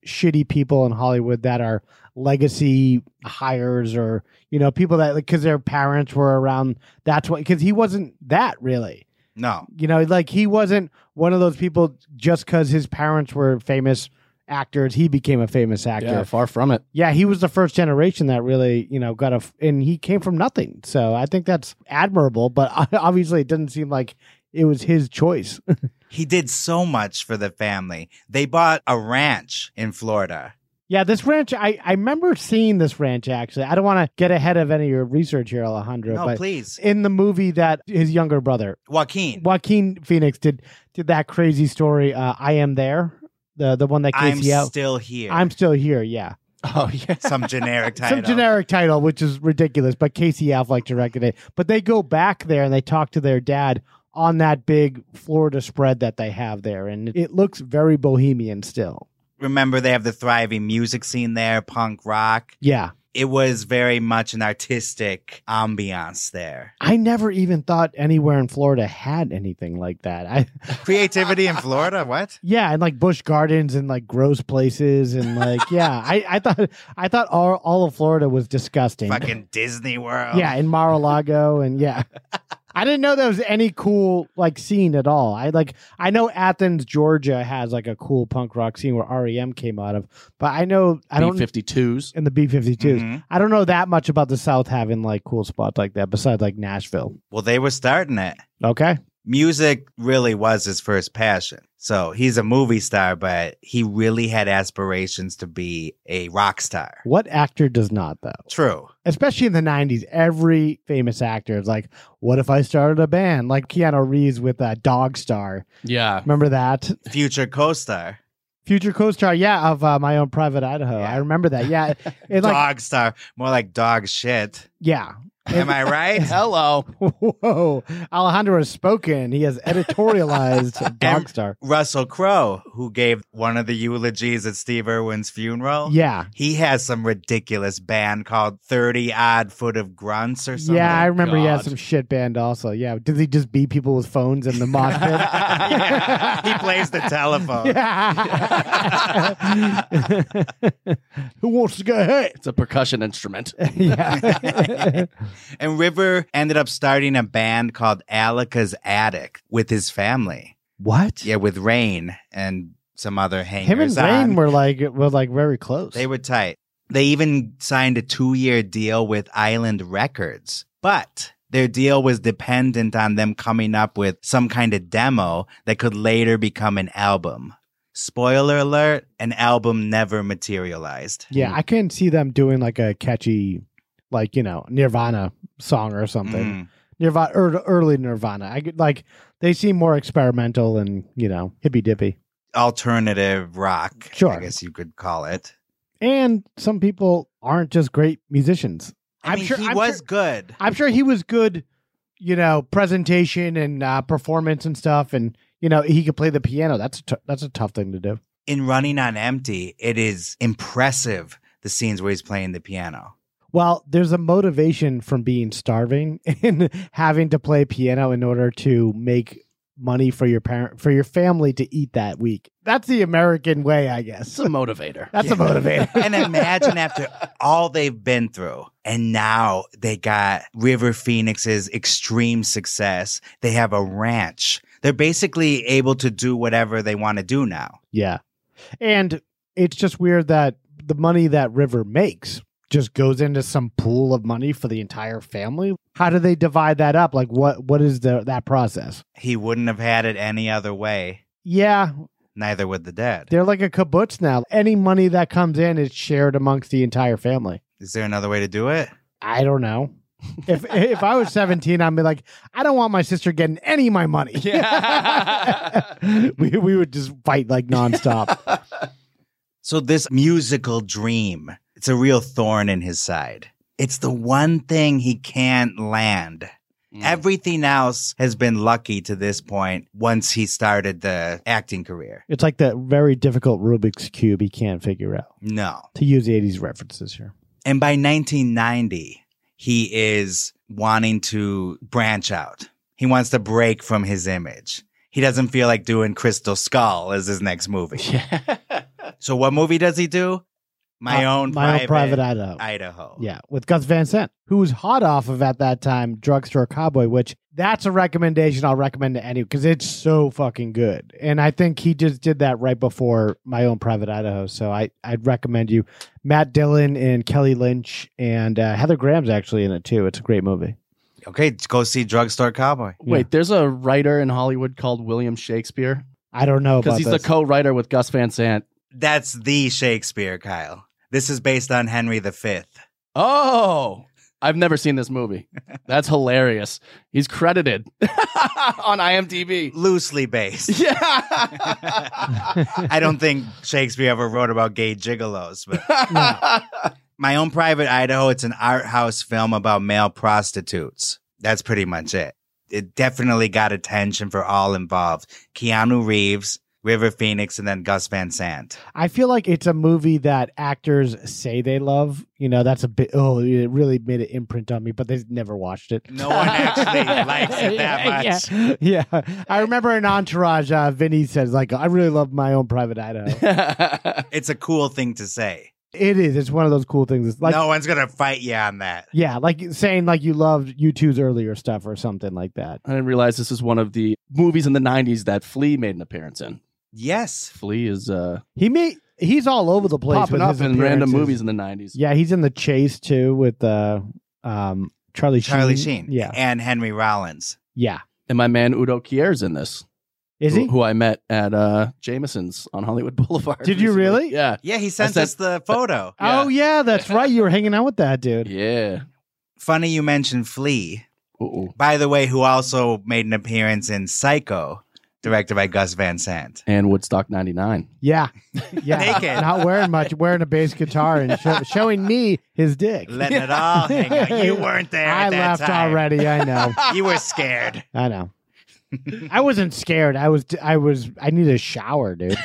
shitty people in Hollywood that are legacy hires, or, you know, people that, like, because their parents were around. That's what, because he wasn't that really. No. You know, like, he wasn't one of those people just because his parents were famous actors, he became a famous actor. Yeah, far from it. Yeah, he was the first generation that really, you know, got a, and he came from nothing. So I think that's admirable, but obviously it doesn't seem like it was his choice. He did so much for the family. They bought a ranch in Florida. Yeah, this ranch, I, I remember seeing this ranch, actually. I don't want to get ahead of any of your research here, Alejandro. No, but please. in the movie that his younger brother, Joaquin. Joaquin Phoenix, did did that crazy story, uh, I Am There, the the one that I'm Casey out. still here. I'm Still Here, yeah. Oh, yeah. Some generic title. Some generic title, which is ridiculous, but Casey Affleck directed it. But they go back there and they talk to their dad on that big Florida spread that they have there, and it looks very bohemian still. Remember, they have the thriving music scene there, punk rock. Yeah. It was very much an artistic ambiance there. I never even thought anywhere in Florida had anything like that. I Creativity in Florida? What? Yeah, and like Busch Gardens and like gross places and like yeah, I, I thought I thought all, all of Florida was disgusting. Fucking Disney World. Yeah, in Mar-a-Lago and yeah. I didn't know there was any cool like scene at all. I like I know Athens, Georgia has like a cool punk rock scene where R E M came out of, but I know I don't B fifty-twos in the B fifty-twos. Mhm. I don't know that much about the South having like cool spots like that besides like Nashville. Well, they were starting it. Okay. Music really was his first passion. So he's a movie star, but he really had aspirations to be a rock star. What actor does not though? True. Especially in the nineties, every famous actor is like, what if I started a band? Like Keanu Reeves with uh, Dog Star. Yeah. Remember that? Future co-star. Future co-star, yeah, of uh, My Own Private Idaho. Yeah. I remember that. Yeah. It, like, Dog star. More like dog shit. yeah. Am I right? Hello. Whoa. Alejandro has spoken. He has editorialized Dog And Star. Russell Crowe, who gave one of the eulogies at Steve Irwin's funeral. Yeah. He has some ridiculous band called thirty Odd Foot of Grunts or something. Yeah, I remember he had God. some shit band also. Yeah. Did he just beat people with phones in the mosh pit? Yeah. He plays the telephone. Yeah. Who wants to go ahead? It's a percussion instrument. Yeah. And River ended up starting a band called Alika's Attic with his family. What? Yeah, with Rain and some other hangers Him and on. Rain were like were like very close. They were tight. They even signed a two-year deal with Island Records. But their deal was dependent on them coming up with some kind of demo that could later become an album. Spoiler alert, an album never materialized. Yeah, I couldn't see them doing like a catchy, like, you know, Nirvana song or something. Mm. Nirvana, er, early Nirvana. I could, like, they seem more experimental and, you know, hippy dippy. Alternative rock, Sure. I guess you could call it. And some people aren't just great musicians. I I'm mean, sure he I'm was sure- good. I'm sure he was good, you know, presentation and uh, performance and stuff, and you know he could play the piano. That's a t- that's a tough thing to do. In Running on Empty, it is impressive, the scenes where he's playing the piano. Well, there's a motivation from being starving and having to play piano in order to make money for your parent for your family to eat that week. That's the American way, I guess. It's a motivator. That's a motivator. And imagine after all they've been through, and now they got River Phoenix's extreme success. They have a ranch. They're basically able to do whatever they want to do now. Yeah. And it's just weird that the money that River makes just goes into some pool of money for the entire family. How do they divide that up? Like what what is the that process? He wouldn't have had it any other way. Yeah, Neither would the dad. they're like a kibbutz now. Any money that comes in is shared amongst the entire family. Is there another way to do it? I don't know. If if I was seventeen, I'd be like, I don't want my sister getting any of my money. Yeah. we we would just fight like nonstop. So this musical dream, it's a real thorn in his side. It's the one thing he can't land. Mm. Everything else has been lucky to this point once he started the acting career. It's like that very difficult Rubik's Cube he can't figure out. No. To use eighties references here. And by nineteen ninety, he is wanting to branch out. He wants to break from his image. He doesn't feel like doing Crystal Skull as his next movie. Yeah. So what movie does he do? My Uh, own My private, Own Private Idaho. Idaho. Yeah, with Gus Van Sant, who was hot off of at that time Drugstore Cowboy, which that's a recommendation I'll recommend to anyone because it's so fucking good. And I think he just did that right before My Own Private Idaho. So I, I'd recommend you. Matt Dillon and Kelly Lynch and uh, Heather Graham's actually in it too. It's a great movie. Okay, go see Drugstore Cowboy. Wait, there's a writer in Hollywood called William Shakespeare? I don't know Because about he's this. the co-writer with Gus Van Sant. That's the Shakespeare, Kyle. This is based on Henry the Fifth. Oh, I've never seen this movie. That's hilarious. He's credited on IMDb. Loosely based. Yeah. I don't think Shakespeare ever wrote about gay gigolos, but My Own Private Idaho, it's an art house film about male prostitutes. That's pretty much it. It definitely got attention for all involved. Keanu Reeves, River Phoenix, and then Gus Van Sant. I feel like it's a movie that actors say they love. You know, that's a bit, oh, it really made an imprint on me, but they've never watched it. No one actually likes it that much. Yeah. yeah. I remember in Entourage, uh, Vinny says, like, I really love My Own Private Idaho. It's a cool thing to say. It is. It's one of those cool things. It's like, no one's going to fight you on that. yeah, like saying like you loved U two's earlier stuff or something like that. I didn't realize this is one of the movies in the nineties that Flea made an appearance in. Yes. Flea is uh, He made, he's all over the place popping with up his in random appearances. movies in the nineties. Yeah, he's in The Chase too with uh, um, Charlie Sheen. Charlie Sheen. Yeah. And Henry Rollins. Yeah. And my man Udo Kier's in this. Is who, he? Who I met at uh, Jameson's on Hollywood Boulevard. Did you recently. really? Yeah. Yeah, he sent, sent- us the photo. Oh, yeah, that's right. You were hanging out with that dude. Yeah. Funny you mentioned Flea. Uh-oh. By the way, who also made an appearance in Psycho, directed by Gus Van Sant. And Woodstock ninety-nine. Yeah. Yeah. Naked. Not wearing much, wearing a bass guitar and show, showing me his dick. Letting it all hang out. You weren't there I at that left time. already. I know. You were scared. I know. I wasn't scared. I was. I was. I needed a shower, dude.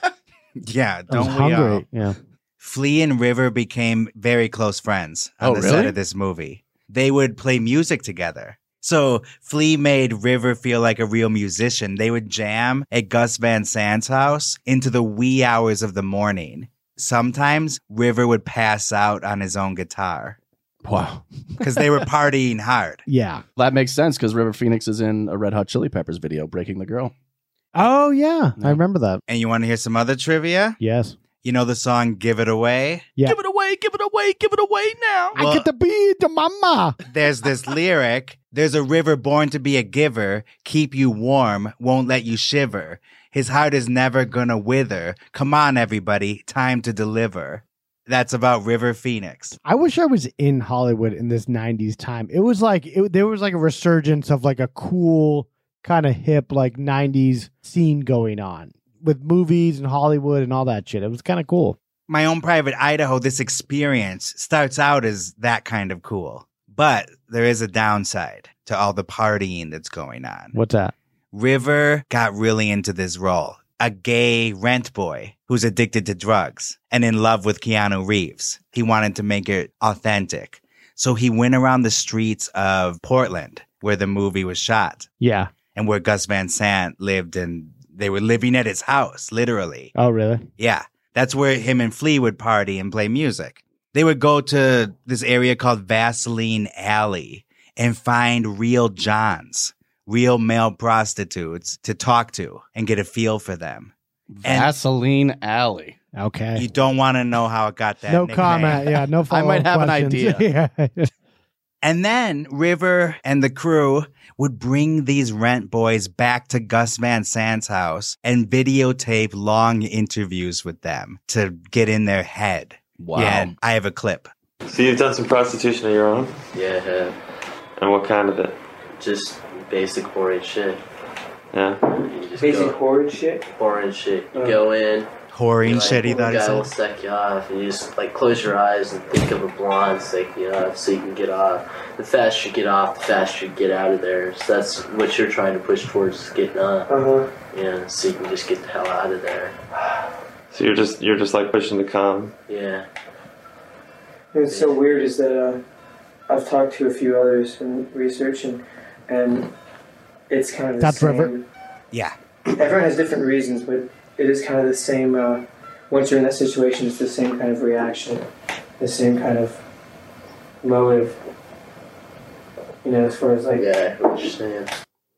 Yeah, I was don't we all? hungry. Yeah. Flea and River became very close friends on Oh, the really? set of this movie. They would play music together. So Flea made River feel like a real musician. They would jam at Gus Van Sant's house into the wee hours of the morning. Sometimes River would pass out on his own guitar Wow. because they were partying hard. Yeah. That makes sense because River Phoenix is in a Red Hot Chili Peppers video, Breaking the Girl. Oh yeah, No. I remember that. And you want to hear some other trivia? Yes. You know the song Give It Away? Yeah. Give it away, give it away, give it away now. Well- I get to be the mama. There's this lyric. There's a river born to be a giver, keep you warm, won't let you shiver. His heart is never gonna wither. Come on, everybody, time to deliver. That's about River Phoenix. I wish I was in Hollywood in this nineties time. It was like it, there was like a resurgence of like a cool kind of hip like nineties scene going on with movies and Hollywood and all that shit. It was kind of cool. My Own Private Idaho, this experience starts out as that kind of cool. But there is a downside to all the partying that's going on. What's that? River got really into this role. A gay rent boy who's addicted to drugs and in love with Keanu Reeves. He wanted to make it authentic. So he went around the streets of Portland where the movie was shot Yeah. and where Gus Van Sant lived, and they were living at his house, literally. Oh really? Yeah. That's where him and Flea would party and play music. They would go to this area called Vaseline Alley and find real Johns, real male prostitutes to talk to and get a feel for them. And Vaseline Alley. Okay. you don't want to know how it got that no nickname. comment. Yeah. No I follow. might have an idea. yeah. And then River and the crew would bring these rent boys back to Gus Van Sant's house and videotape long interviews with them to get in their head. Wow. Yeah, I have a clip. So you've done some prostitution of your own? Yeah, I have. And what kind of it? Just basic horrid shit. Yeah. You just Basic go, horrid shit? horrid shit. You Uh. go in. Whoring like, shit, he thought the he guy will said. suck you off, and you just like close your eyes and think of a blonde suck you off, so you can get off. The faster you get off, the faster you get out of there. So that's what you're trying to push towards, getting off. Uh huh. Yeah, so you can just get the hell out of there. So you're just you're just like pushing the com. Yeah. What's so weird is that uh, I've talked to a few others in research, and, and it's kind of the That's same. River? Yeah. Everyone has different reasons, but it is kind of the same uh, once you're in that situation, it's the same kind of reaction, the same kind of motive. You know, as far as like, yeah, I understand.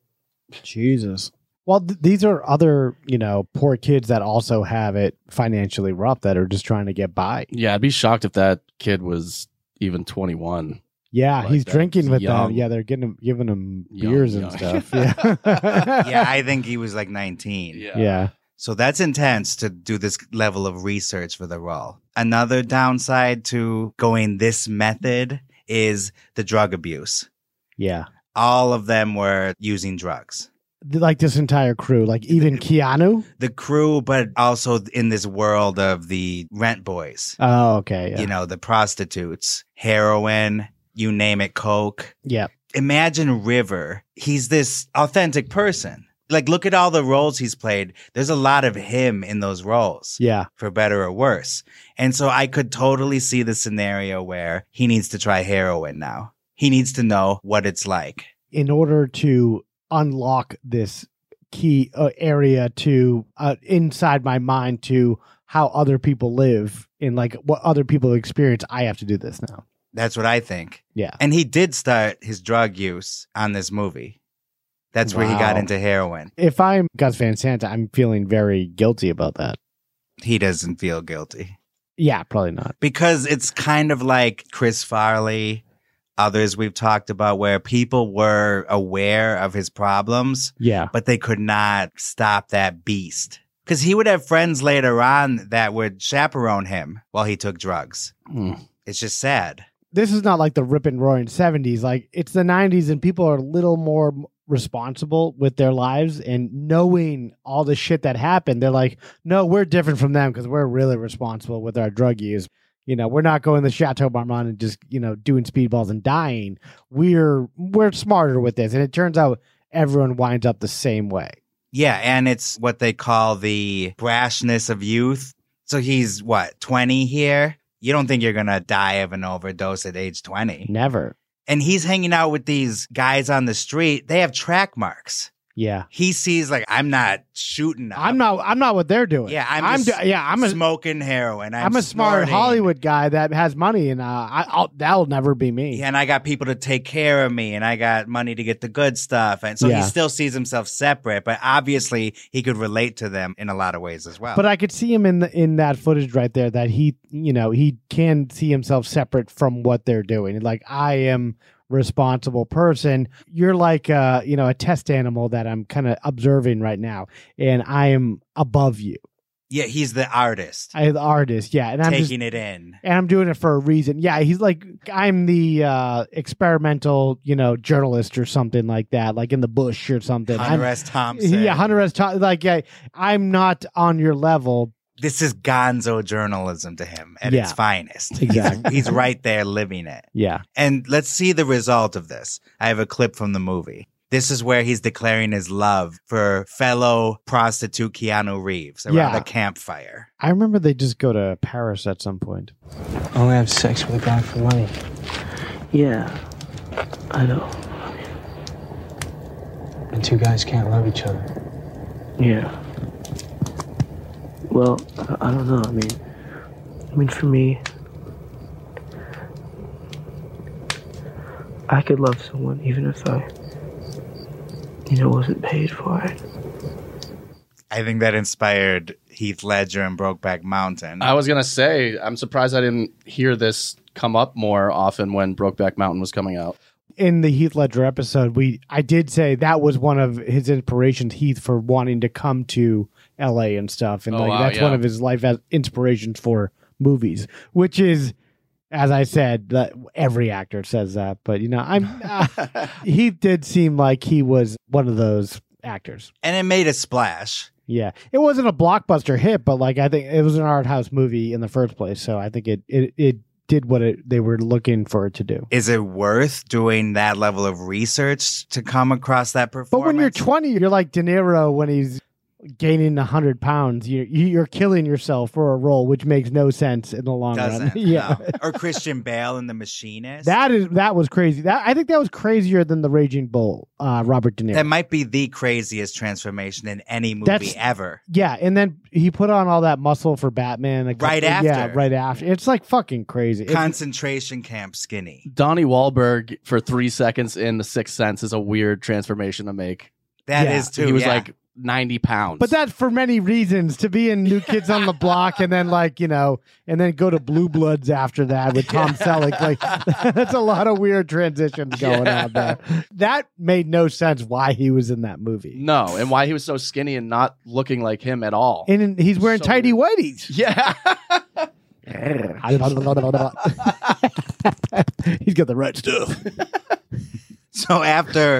Jesus. Well, th- these are other, you know, poor kids that also have it financially rough that are just trying to get by. Yeah, I'd be shocked if that kid was even twenty-one. Yeah, Like, he's that's drinking with young. them. Yeah, they're getting him, giving him Young, beers and young. stuff. Yeah. Yeah, I think he was like nineteen. Yeah. Yeah. So that's intense to do this level of research for the role. Another downside to going this method is the drug abuse. Yeah. All of them were using drugs. Like this entire crew, like even Keanu. The crew, but also in this world of the rent boys. Oh, okay. Yeah. You know, the prostitutes, heroin, you name it, coke. Yeah. Imagine River. He's this authentic person. Like, look at all the roles he's played. There's a lot of him in those roles. Yeah. For better or worse. And so I could totally see the scenario where he needs to try heroin now. He needs to know what it's like. In order to unlock this key uh, area to uh, inside my mind to how other people live and like what other people experience, I have to do this now. That's what I think. Yeah. And he did start his drug use on this movie. That's where he got Wow. into heroin. If I'm Gus Van Sant, I'm feeling very guilty about that. He doesn't feel guilty. Yeah, probably not. Because it's kind of like Chris Farley, others we've talked about, where people were aware of his problems, Yeah. but they could not stop that beast. Because he would have friends later on that would chaperone him while he took drugs. Mm. It's just sad. This is not like the rip and roaring seventies. Like it's the nineties and people are a little more responsible with their lives and knowing all the shit that happened. They're like, no, we're different from them because we're really responsible with our drug use. You know, we're not going to Chateau Marmont and just, you know, doing speedballs and dying. We're we're smarter with this. And it turns out everyone winds up the same way. Yeah, and it's what they call the brashness of youth. So he's, what, twenty here? You don't think you're going to die of an overdose at age twenty. Never. And he's hanging out with these guys on the street. They have track marks. Yeah. He sees, like, I'm not shooting up. I'm not I'm not what they're doing. Yeah, I'm, I'm just do- yeah, I'm a smoking heroin. I'm, I'm a smart snorting. Hollywood guy that has money, and uh, I, I'll, that'll never be me. Yeah, and I got people to take care of me, and I got money to get the good stuff. And so Yeah. he still sees himself separate, but obviously he could relate to them in a lot of ways as well. But I could see him in the, in that footage right there that he, you know, he can see himself separate from what they're doing. Like, I am responsible person. You're like, uh, you know, a test animal that I'm kind of observing right now, and I am above you. yeah, he's the artist, I the artist, yeah, and I'm taking just, it in. and I'm doing it for a reason. Yeah, he's like, I'm the uh, experimental, you know, journalist or something like that, like in the bush or something. Hunter I'm- S. Thompson. Yeah, Hunter S. Thompson. Like, yeah, I'm not on your level. This is gonzo journalism to him at Yeah. its finest. Exactly. He's right there living it. Yeah. And let's see the result of this. I have a clip from the movie. This is where he's declaring his love for fellow prostitute Keanu Reeves around Yeah. a campfire. I remember they just go to Paris at some point. I only have sex with a guy for money. Yeah, I know. And two guys can't love each other. Yeah. Well, I, I don't know. I mean, I mean, for me, I could love someone even if I, you know, wasn't paid for it. I think that inspired Heath Ledger and Brokeback Mountain. I was going to say, I'm surprised I didn't hear this come up more often when Brokeback Mountain was coming out. In the Heath Ledger episode, we I did say that was one of his inspirations, Heath, for wanting to come to L A and stuff. And Oh, like wow, that's yeah. one of his life as- inspirations for movies, which is, as I said, that every actor says that. But, you know, I'm uh, Heath did seem like he was one of those actors. And it made a splash. Yeah. It wasn't a blockbuster hit, but like I think it was an art house movie in the first place. So I think it it, it did what it, they were looking for it to do. Is it worth doing that level of research to come across that performance? But when you're twenty, you're like De Niro when he's gaining a hundred pounds, you you're killing yourself for a role, which makes no sense in the long run. Doesn't. yeah, No. Or Christian Bale in The Machinist. that is that was crazy. That I think that was crazier than the Raging Bull, uh, Robert De Niro. That might be the craziest transformation in any movie That's- ever. Yeah, and then he put on all that muscle for Batman. a Right couple- Yeah, after. right after. It's like fucking crazy. It's- Concentration camp skinny. Donnie Wahlberg for three seconds in The Sixth Sense is a weird transformation to make. That Yeah. is too. he was yeah. like ninety pounds. But that's for many reasons. To be in New Kids on the Block and then like, you know, and then go to Blue Bloods after that with Tom Selleck. Like that's a lot of weird transitions going Yeah. on there. That made no sense why he was in that movie. no, and why he was so skinny and not looking like him at all. And he's wearing So tidy whities. yeah. He's got the right stuff. So after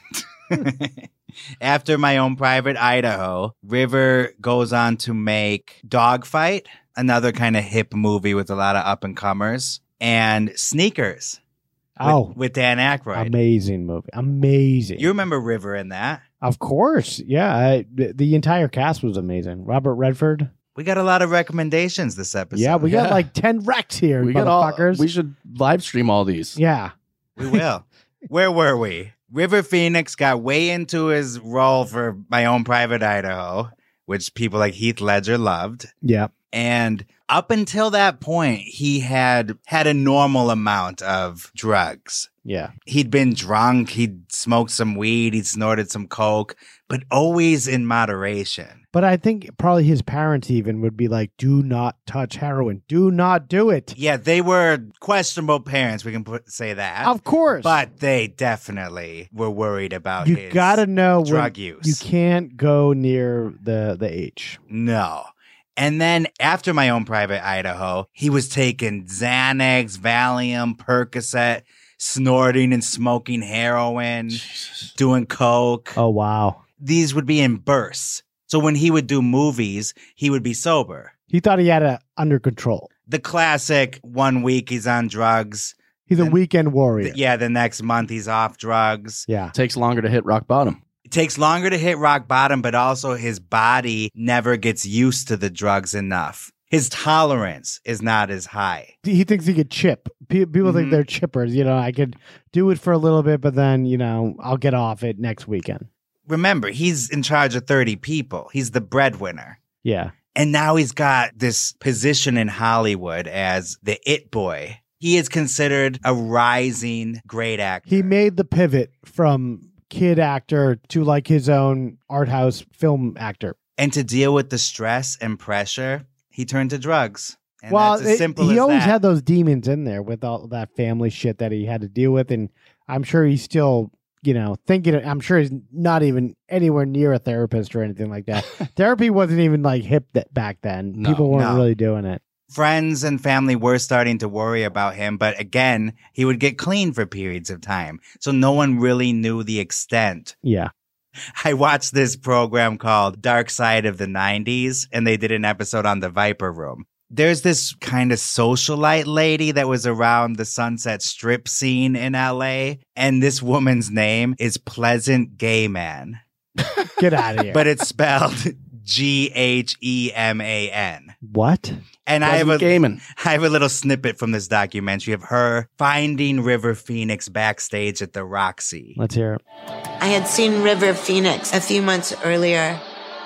after My Own Private Idaho, River goes on to make Dogfight, another kind of hip movie with a lot of up and comers, and Sneakers with, Oh, with Dan Aykroyd. amazing movie. Amazing. You remember River in that? Of course. Yeah. I, the, the entire cast was amazing. Robert Redford. We got a lot of recommendations this episode. Yeah, we got Yeah. like ten recs here, we got all. motherfuckers. We should live stream all these. yeah. We will. Where were we? River Phoenix got way into his role for My Own Private Idaho, which people like Heath Ledger loved. Yeah. And up until that point, he had had a normal amount of drugs. Yeah. He'd been drunk, he'd smoked some weed, he'd snorted some coke, but always in moderation. But I think probably his parents even would be like, do not touch heroin. Do not do it. Yeah, they were questionable parents, we can put, say that. Of course. But they definitely were worried about you his got to know drug when use. you can't go near the, the H. No. And then after My Own Private Idaho, he was taking Xanax, Valium, Percocet, snorting and smoking heroin, doing coke. Oh, wow. These would be in bursts. So when he would do movies, he would be sober. He thought he had it under control. The classic one week he's on drugs. He's a Then- weekend warrior. Yeah, the next month he's off drugs. Yeah. Takes longer to hit rock bottom. It takes longer to hit rock bottom, but also his body never gets used to the drugs enough. His tolerance is not as high. He thinks he could chip. Pe- People think Mhm. they're chippers. You know, I could do it for a little bit, but then, you know, I'll get off it next weekend. Remember, he's in charge of thirty people. He's the breadwinner. Yeah. And now he's got this position in Hollywood as the it boy. He is considered a rising great actor. He made the pivot from kid actor to like his own art house film actor. And to deal with the stress and pressure, he turned to drugs. And well, that's as it- simple he as always that. had those demons in there with all that family shit that he had to deal with. And I'm sure he's still, you know, thinking, I'm sure he's not even anywhere near a therapist or anything like that. Therapy wasn't even like hip that back then. No, People weren't no. really doing it. Friends and family were starting to worry about him, but again, he would get clean for periods of time. So no one really knew the extent. Yeah. I watched this program called Dark Side of the nineties, and they did an episode on the Viper Room. There's this kind of socialite lady that was around the Sunset Strip scene in L A, and this woman's name is Pleasant Gay Man, Get out of here. but it's spelled G H E M A N. what? And I have, Pleasant a, Gaiman. I have a little snippet from this documentary of her finding River Phoenix backstage at the Roxy. Let's hear it. I had seen River Phoenix a few months earlier.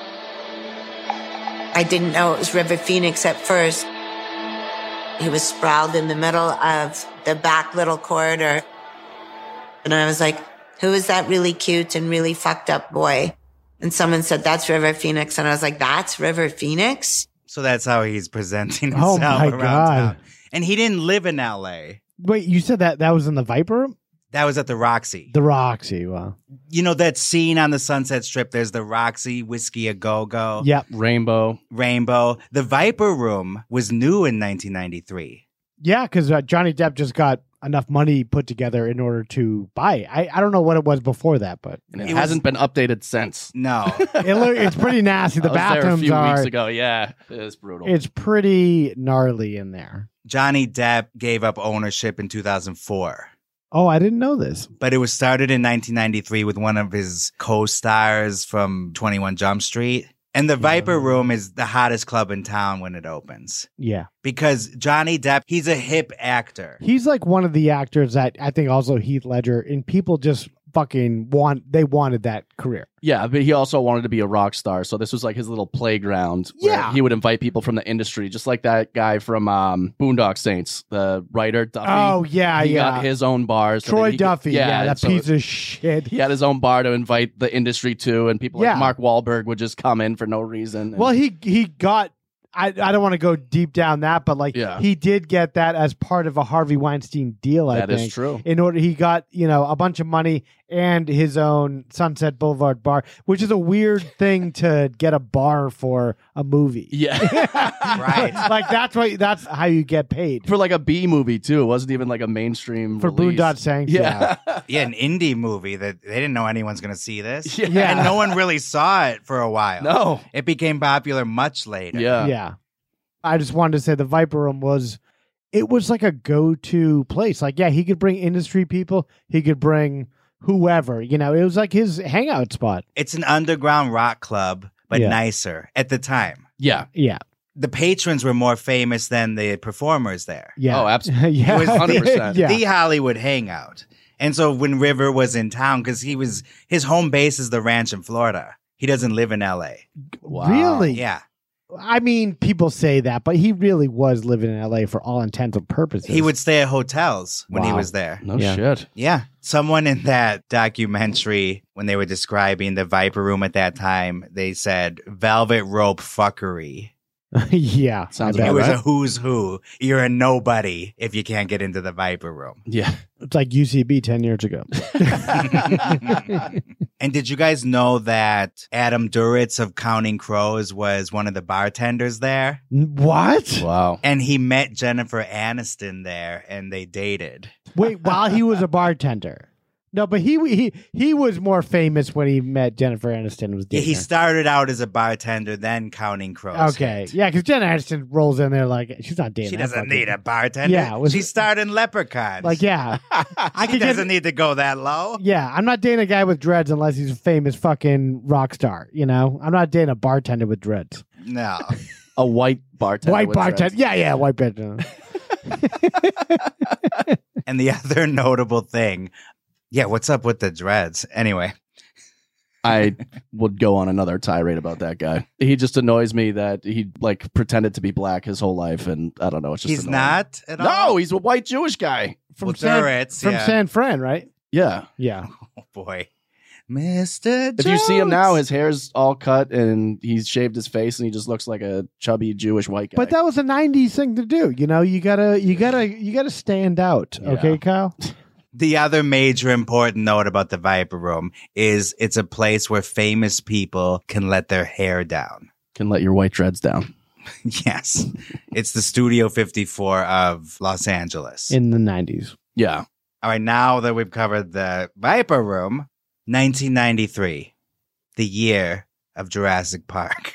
I didn't know it was River Phoenix at first. He was sprawled in the middle of the back little corridor. And I was like, who is that really cute and really fucked up boy? And someone said, that's River Phoenix. And I was like, that's River Phoenix? So that's how he's presenting Oh himself my around God. town. And he didn't live in L A. Wait, you said that that was in the Viper Room? That was at the Roxy. The Roxy. Wow. You know that scene on the Sunset Strip? There's the Roxy, Whiskey A Go Go, Yep. Rainbow. Rainbow. The Viper Room was new in nineteen ninety-three. Yeah, because uh, Johnny Depp just got enough money put together in order to buy it. I, I don't know what it was before that, but And it, It was- hasn't been updated since. No. it look, it's pretty nasty. The I was there a bathrooms few are. weeks ago. Yeah, it's brutal. It's pretty gnarly in there. Johnny Depp gave up ownership in two thousand four. Oh, I didn't know this. But it was started in nineteen ninety-three with one of his co-stars from twenty-one Jump Street. And the Viper Room is the hottest club in town when it opens. Yeah. Because Johnny Depp, he's a hip actor. He's like one of the actors that I think also Heath Ledger, and people just fucking want, they wanted that career. Yeah, but he also wanted to be a rock star, so this was like his little playground. Where Yeah. he would invite people from the industry, just like that guy from um, Boondock Saints, the writer Duffy. Oh, yeah, he yeah. got his own bars. so Troy that he could- Duffy. Yeah, that so piece of shit. He had his own bar to invite the industry to, and people Yeah. like Mark Wahlberg would just come in for no reason. and- Well, he he got. I, I don't want to go deep down that, but like Yeah. he did get that as part of a Harvey Weinstein deal. I That is think true. In order, he got you know a bunch of money and his own Sunset Boulevard bar, which is a weird thing to get a bar for a movie. Yeah. Right. Like that's what that's how you get paid for like a B movie too. It wasn't even like a mainstream for release. Boondock Saints. Yeah. Yeah, an indie movie that they didn't know anyone's going to see this. Yeah. And no one really saw it for a while. No. It became popular much later. Yeah. Yeah. I just wanted to say the Viper Room was, it was like a go-to place. Like, yeah, he could bring industry people. He could bring whoever, you know, it was like his hangout spot. It's an underground rock club, but Yeah. nicer at the time. Yeah. Yeah. The patrons were more famous than the performers there. Yeah. Oh, absolutely. Yeah. It was one hundred the, percent. Yeah. the Hollywood hangout. And so when River was in town, because he was, his home base is the ranch in Florida. He doesn't live in L A. Wow. Really? Yeah. I mean, people say that, but he really was living in L A for all intents and purposes. He would stay at hotels when he Wow. was there. No Yeah. shit. Yeah. Someone in that documentary, when they were describing the Viper Room at that time, they said velvet rope fuckery. yeah. Sounds I bet. It was right. a who's who. You're a nobody if you can't get into the Viper Room. Yeah. It's like U C B ten years ago. And did you guys know that Adam Duritz of Counting Crows was one of the bartenders there? What? Wow. And he met Jennifer Aniston there and they dated. Wait, while he was a bartender. No, but he he he was more famous when he met Jennifer Aniston. Was Yeah, dating he her. started out as a bartender, then Counting Crows. Okay, hit. yeah, because Jenna Aniston rolls in there like she's not dating. She that doesn't fucking- need a bartender. Yeah, was- she starred in Leprechaun. Like, yeah, I she could get- doesn't need to go that low. Yeah, I'm not dating a guy with dreads unless he's a famous fucking rock star. You know, I'm not dating a bartender with dreads. No. A white bartender. White with bartender. dreads. Yeah, yeah, white bartender. And the other notable thing, yeah, what's up with the dreads? Anyway, I would go on another tirade about that guy. He just annoys me that he like pretended to be black his whole life, and I don't know. It's just he's annoying. not at all. No, he's a white Jewish guy. From Well, San, Duritz, from yeah. San Fran, right? Yeah. Yeah. Oh boy, Mister If you see him now, Jones. his hair's all cut and he's shaved his face, and he just looks like a chubby Jewish white guy. But that was a nineties thing to do. You know, you gotta, you gotta, you gotta stand out. Yeah. Okay, Kyle. The other major important note about the Viper Room is it's a place where famous people can let their hair down. Can let your white dreads down. Yes. It's the Studio fifty-four of Los Angeles. In the nineties. Yeah. All right, now that we've covered the Viper Room, nineteen ninety-three, the year of Jurassic Park.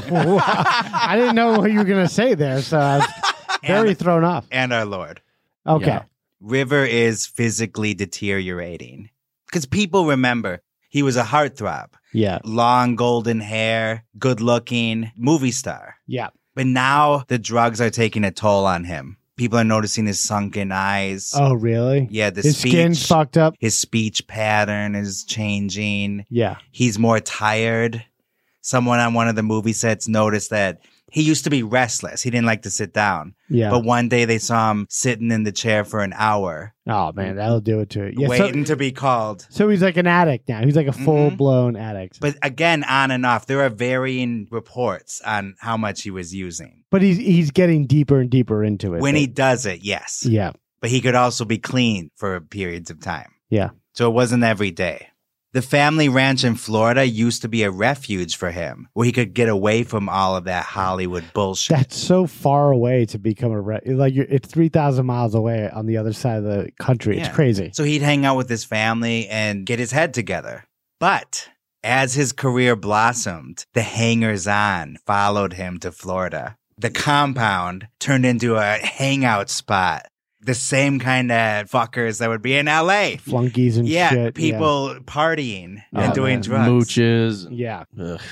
I didn't know what you were gonna say there, so I was very And- thrown off. And our Lord. Okay. Yeah. River is physically deteriorating. Because people remember he was a heartthrob. Yeah. Long golden hair, good looking, movie star. Yeah. But now the drugs are taking a toll on him. People are noticing his sunken eyes. Oh, really? Yeah, the His speech, skin's fucked up. his speech pattern is changing. Yeah. He's more tired. Someone on one of the movie sets noticed that he used to be restless. He didn't like to sit down. Yeah. But one day they saw him sitting in the chair for an hour, Oh man, that'll do it to it. Yeah. waiting So, to be called. so he's like an addict now. He's like a full blown addict. But again, on and off, there are varying reports on how much he was using. But he's he's getting deeper and deeper into it. When he But- does it, yes. Yeah. But he could also be clean for periods of time. Yeah. So it wasn't every day. The family ranch in Florida used to be a refuge for him, where he could get away from all of that Hollywood bullshit. That's so far away to become a re- like you're, it's three thousand miles away on the other side of the country. It's Yeah. crazy. So he'd hang out with his family and get his head together. But as his career blossomed, the hangers-on followed him to Florida. The compound turned into a hangout spot. The same kind of fuckers that would be in L A. Flunkies and Yeah, shit. people partying and Oh, doing man. drugs. Mooches. Yeah. Ugh.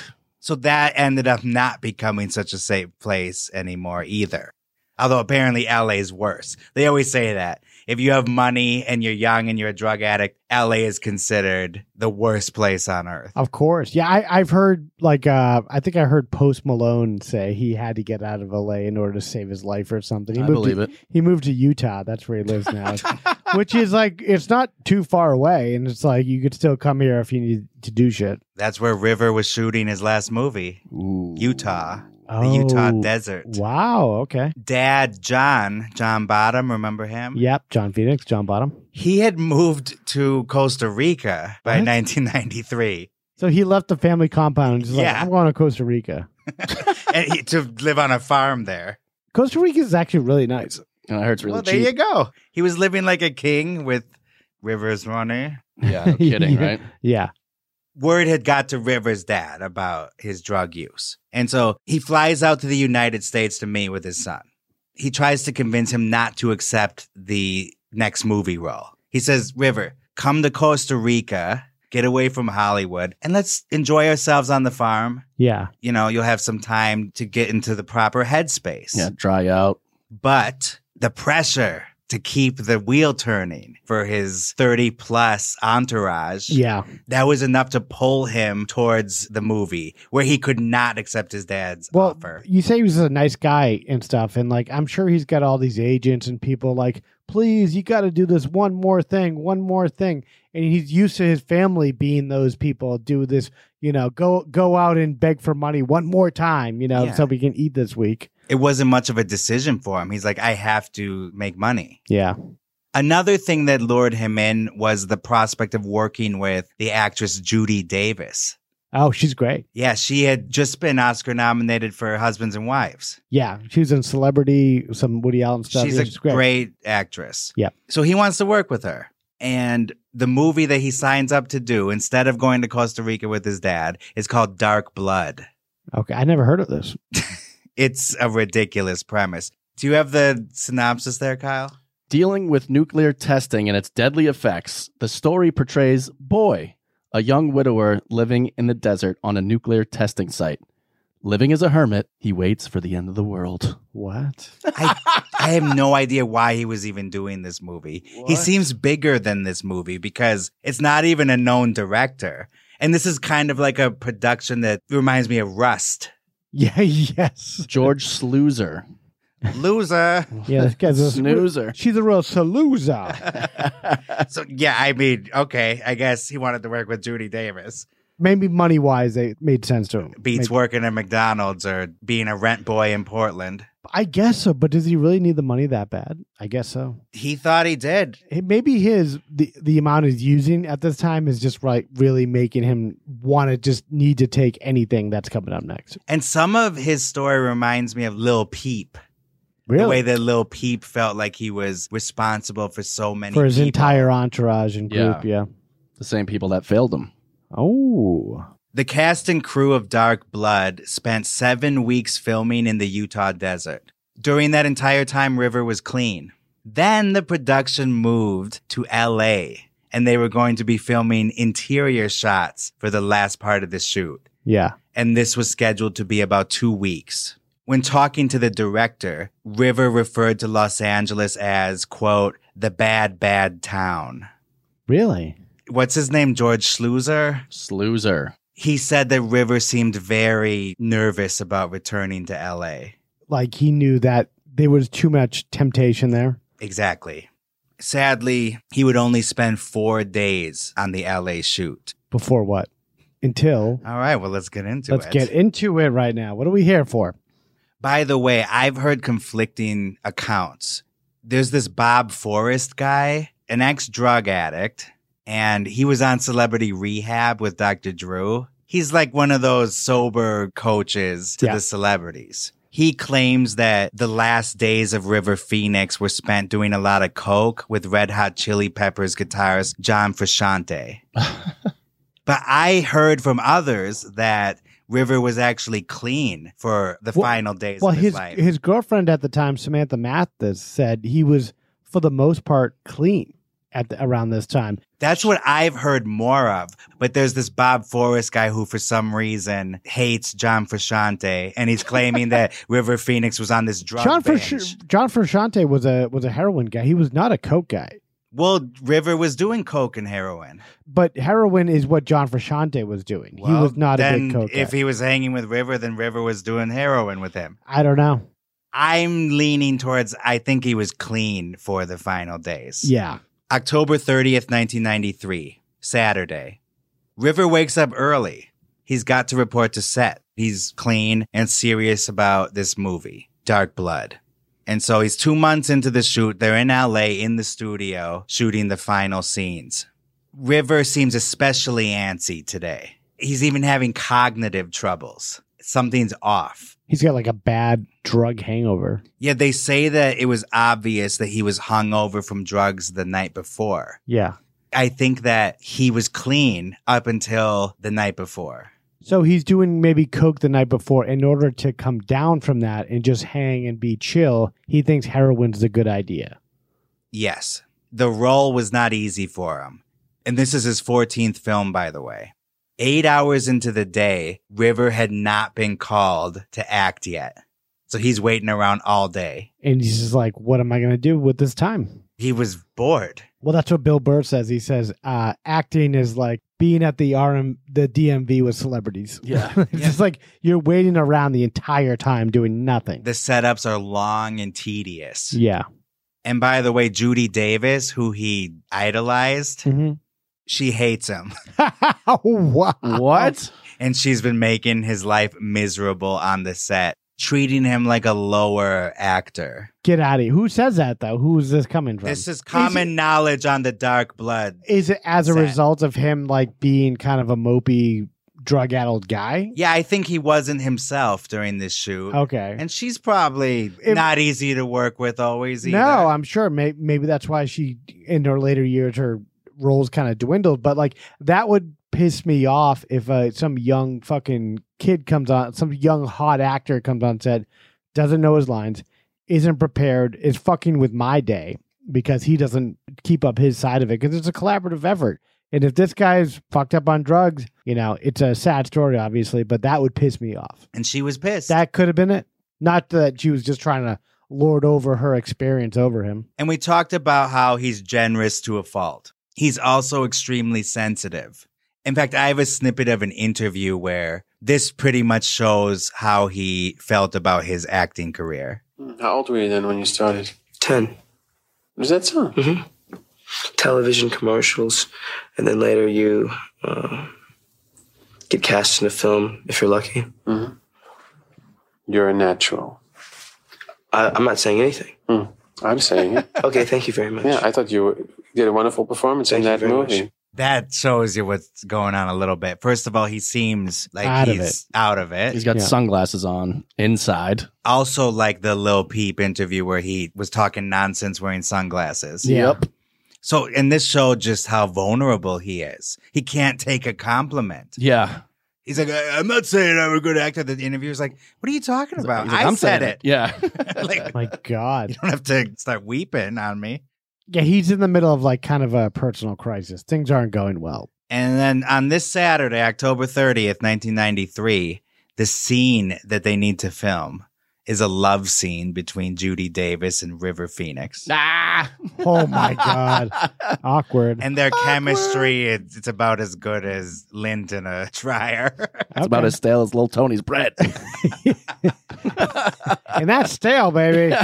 So that ended up not becoming such a safe place anymore either. Although apparently L A is worse. They always say that. If you have money and you're young and you're a drug addict, L A is considered the worst place on earth. Of course. Yeah, I, I've heard, like, uh, I think I heard Post Malone say he had to get out of L A in order to save his life or something. He I moved believe to, it. He moved to Utah. That's where he lives now. Which is like, it's not too far away. And it's like, you could still come here if you need to do shit. That's where River was shooting his last movie. Ooh. Utah. The Oh, Utah desert. Wow. Okay. Dad, John, John Bottom, remember him? Yep. John Phoenix, John Bottom. He had moved to Costa Rica by What? nineteen ninety-three. So he left the family compound and just like, Yeah. I'm going to Costa Rica. and he, to live on a farm there. Costa Rica is actually really nice. And I heard it's really Well, there cheap. you go. He was living like a king with River's money. Yeah, no kidding, Yeah. right? Yeah. Word had got to River's dad about his drug use. And so he flies out to the United States to meet with his son. He tries to convince him not to accept the next movie role. He says, River, come to Costa Rica, get away from Hollywood, and let's enjoy ourselves on the farm. Yeah. You know, you'll have some time to get into the proper headspace. Yeah, dry out. But the pressure to keep the wheel turning for his thirty plus entourage. Yeah. That was enough to pull him towards the movie where he could not accept his dad's Well, offer. you say he was a nice guy and stuff, and like I'm sure he's got all these agents and people like, please, you got to do this one more thing, one more thing, and he's used to his family being those people. Do this, you know, go go out and beg for money one more time, you know, Yeah. so we can eat this week. It wasn't much of a decision for him. He's like, I have to make money. Yeah. Another thing that lured him in was the prospect of working with the actress Judy Davis. Oh, she's great. Yeah, she had just been Oscar nominated for Husbands and Wives. Yeah, she was in Celebrity, some Woody Allen stuff. She's Yeah, a great. actress. Yeah. So he wants to work with her. And the movie that he signs up to do, instead of going to Costa Rica with his dad, is called Dark Blood. Okay, I never heard of this. It's a ridiculous premise. Do you have the synopsis there, Kyle? Dealing with nuclear testing and its deadly effects, the story portrays Boy, a young widower living in the desert on a nuclear testing site. Living as a hermit, he waits for the end of the world. What? I, I have no idea why he was even doing this movie. He What? seems bigger than this movie because it's not even a known director. And this is kind of like a production that reminds me of Rust. Yeah, yes. George Sluizer. Loser. Yeah, this guy's a Snoozer. She's a real salooza. So, yeah, I mean, okay, I guess he wanted to work with Judy Davis. Maybe money wise, it made sense to him. Beats Maybe. working at McDonald's or being a rent boy in Portland. I guess so, but does he really need the money that bad? I guess so. He thought he did. Hey, Maybe his the the amount he's using at this time is just like really making him want to just need to take anything that's coming up next. And some of his story reminds me of Lil Peep. Really, The way that Lil Peep felt like he was responsible for so many for his people. entire entourage and group. Yeah. The same people that failed him. Oh, The cast and crew of Dark Blood spent seven weeks filming in the Utah desert. During that entire time, River was clean. Then the production moved to L A, and they were going to be filming interior shots for the last part of the shoot. yeah. And this was scheduled to be about two weeks. When talking to the director, River referred to Los Angeles as, quote, the bad, bad town. Really? What's his name? George Sluizer? Sluizer. He said that River seemed very nervous about returning to L A. Like he knew that there was too much temptation there. Exactly. Sadly, he would only spend four days on the L A shoot. Before what? Until. All right, well, let's get into Let's it. get into it right now. What are we here for? By the way, I've heard conflicting accounts. There's this Bob Forrest guy, an ex-drug addict, and he was on Celebrity Rehab with Doctor Drew. He's like one of those sober coaches to Yeah. the celebrities. He claims that the last days of River Phoenix were spent doing a lot of coke with Red Hot Chili Peppers guitarist John Frusciante. But I heard from others that River was actually clean for the Well- final days Well, of his, his life. his girlfriend at the time, Samantha Mathis, said he was for the most part clean at the, around this time. That's what I've heard more of. But there's this Bob Forrest guy who, for some reason, hates John Frusciante, and he's claiming that River Phoenix was on this drug John binge. Frusci- John Frusciante was a was a heroin guy. He was not a coke guy. Well, River was doing coke and heroin. But heroin is what John Frusciante was doing. Well, he was not a then big coke if guy. he was hanging with River, then River was doing heroin with him. I don't know. I'm leaning towards, I think he was clean for the final days. Yeah. October thirtieth, nineteen ninety-three, Saturday. River wakes up early. He's got to report to set. He's clean and serious about this movie, Dark Blood. And so he's two months into the shoot. They're in L A in the studio shooting the final scenes. River seems especially antsy today. He's even having cognitive troubles. Something's off. He's got like a bad drug hangover. Yeah, they say that it was obvious that he was hungover from drugs the night before. Yeah. I think that he was clean up until the night before. So he's doing maybe coke the night before in order to come down from that and just hang and be chill. He thinks heroin's a good idea. Yes. The role was not easy for him. And this is his fourteenth film, by the way. Eight hours into the day, River had not been called to act yet. So he's waiting around all day. And he's just like, what am I going to do with this time? He was bored. Well, that's what Bill Burr says. He says uh, acting is like being at the R M, the D M V with celebrities. Yeah. It's Yeah. just like you're waiting around the entire time doing nothing. The setups are long and tedious. Yeah. And by the way, Judy Davis, who he idolized, Mm-hmm. she hates him. Wow. What? And she's been making his life miserable on the set, treating him like a lower actor. Get out of here. Who says that, though? Who is this coming from? This is common knowledge on the Dark Blood. Is it as a set. result of him like being kind of a mopey, drug-addled guy? Yeah, I think he wasn't himself during this shoot. Okay. And she's probably If- not easy to work with always either. No, I'm sure. May- maybe that's why she, in her later years, her roles kind of dwindled. But like that would piss me off if uh, some young fucking kid comes on, some young hot actor comes on set, doesn't know his lines, isn't prepared, is fucking with my day because he doesn't keep up his side of it because it's a collaborative effort. And if this guy's fucked up on drugs, you know, it's a sad story, obviously, but that would piss me off. And she was pissed. That could have been it. Not that she was just trying to lord over her experience over him. And we talked about how he's generous to a fault. He's also extremely sensitive. In fact, I have a snippet of an interview where this pretty much shows how he felt about his acting career. How old were you then when you started? Ten. What does that sound? Mm-hmm. Television commercials, and then later you uh, get cast in a film if you're lucky. Mm-hmm. You're a natural. I, I'm not saying anything. Mm. I'm saying it. Okay, thank you very much. Yeah, I thought you were, did a wonderful performance Thank in you that very movie. much. That shows you what's going on a little bit. First of all, he seems like Out of he's out of it. He's got Yeah. sunglasses on inside. Also, like the Lil Peep interview where he was talking nonsense wearing sunglasses. Yeah. Yep. So, and this showed just how vulnerable he is. He can't take a compliment. Yeah. He's like, I- I'm not saying I'm a good actor. The interviewer's like, what are you talking about? He's like, I I'm said saying it. Yeah. Like, My God. you don't have to start weeping on me. Yeah, he's in the middle of like kind of a personal crisis. Things aren't going well. And then on this Saturday, October thirtieth, nineteen ninety-three, the scene that they need to film is a love scene between Judy Davis and River Phoenix. Ah. Oh my God. Awkward. And their chemistry, it's, it's about as good as lint in a dryer. It's about as stale as Little Tony's bread. And that's stale, baby.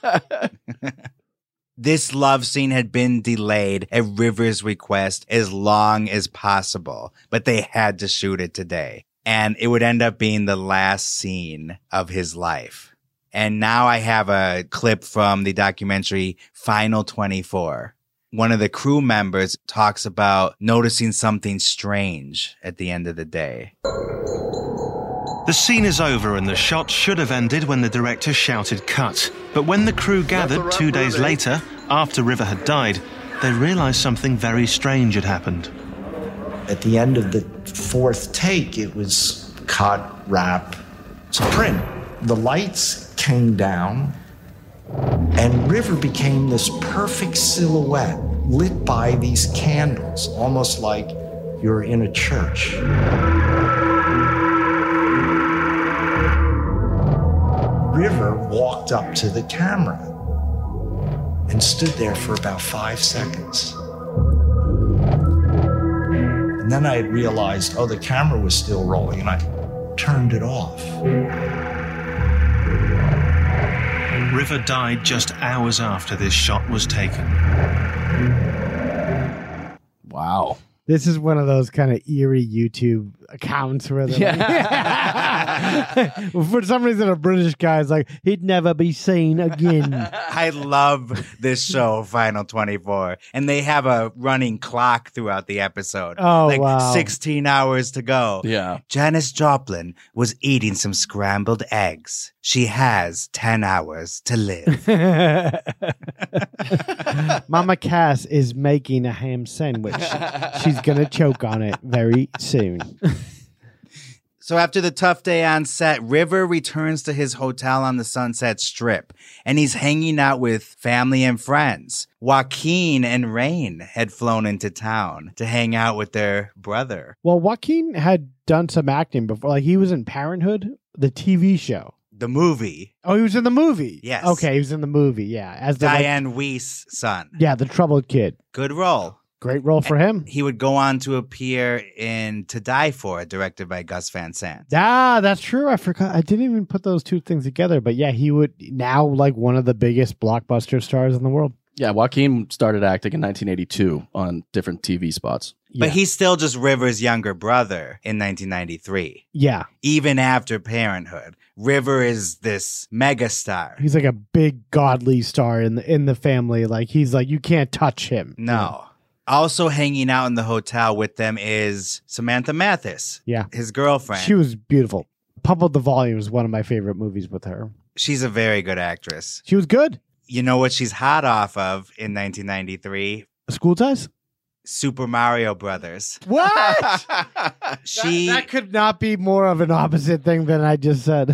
This love scene had been delayed at River's request as long as possible, but they had to shoot it today. And it would end up being the last scene of his life. And now I have a clip from the documentary Final twenty-four. One of the crew members talks about noticing something strange at the end of the day. The scene is over and the shot should have ended when the director shouted cut. But when the crew gathered two days later, after River had died, they realized something very strange had happened. At the end of the fourth take, it was cut, wrap, to print. The lights came down and River became this perfect silhouette lit by these candles, almost like you're in a church. River walked up to the camera and stood there for about five seconds. And then I had realized, oh, the camera was still rolling, and I turned it off. River died just hours after this shot was taken. Wow. This is one of those kind of eerie YouTube accounts where they're Yeah. like, for some reason, a British guy's like, he'd never be seen again. I love this show, Final twenty-four. And they have a running clock throughout the episode. Oh, like wow. sixteen hours to go. Yeah. Janis Joplin was eating some scrambled eggs. She has ten hours to live. Mama Cass is making a ham sandwich. She's going to choke on it very soon. So after the tough day on set, River returns to his hotel on the Sunset Strip, and he's hanging out with family and friends. Joaquin and Rain had flown into town to hang out with their brother. Well, Joaquin had done some acting before. Like, he was in Parenthood, the T V show. The movie. Oh, he was in the movie? Yes. Okay, he was in the movie, yeah. As the, Diane like, Weiss' son. yeah, the troubled kid. Good role. Great role for him. He would go on to appear in To Die For, directed by Gus Van Sant. Ah, that's true. I forgot. I didn't even put those two things together. But yeah, he would now like one of the biggest blockbuster stars in the world. Yeah, Joaquin started acting in nineteen eighty-two on different T V spots. But Yeah. he's still just River's younger brother in nineteen ninety-three. Yeah. Even after Parenthood, River is this megastar. He's like a big godly star in the in the family. Like, he's like, you can't touch him. No. Also hanging out in the hotel with them is Samantha Mathis. Yeah. His girlfriend. She was beautiful. Pump Up the Volume is one of my favorite movies with her. She's a very good actress. She was good. You know what she's hot off of in nineteen ninety-three? School Ties? Super Mario Brothers. What? She that, that could not be more of an opposite thing than I just said.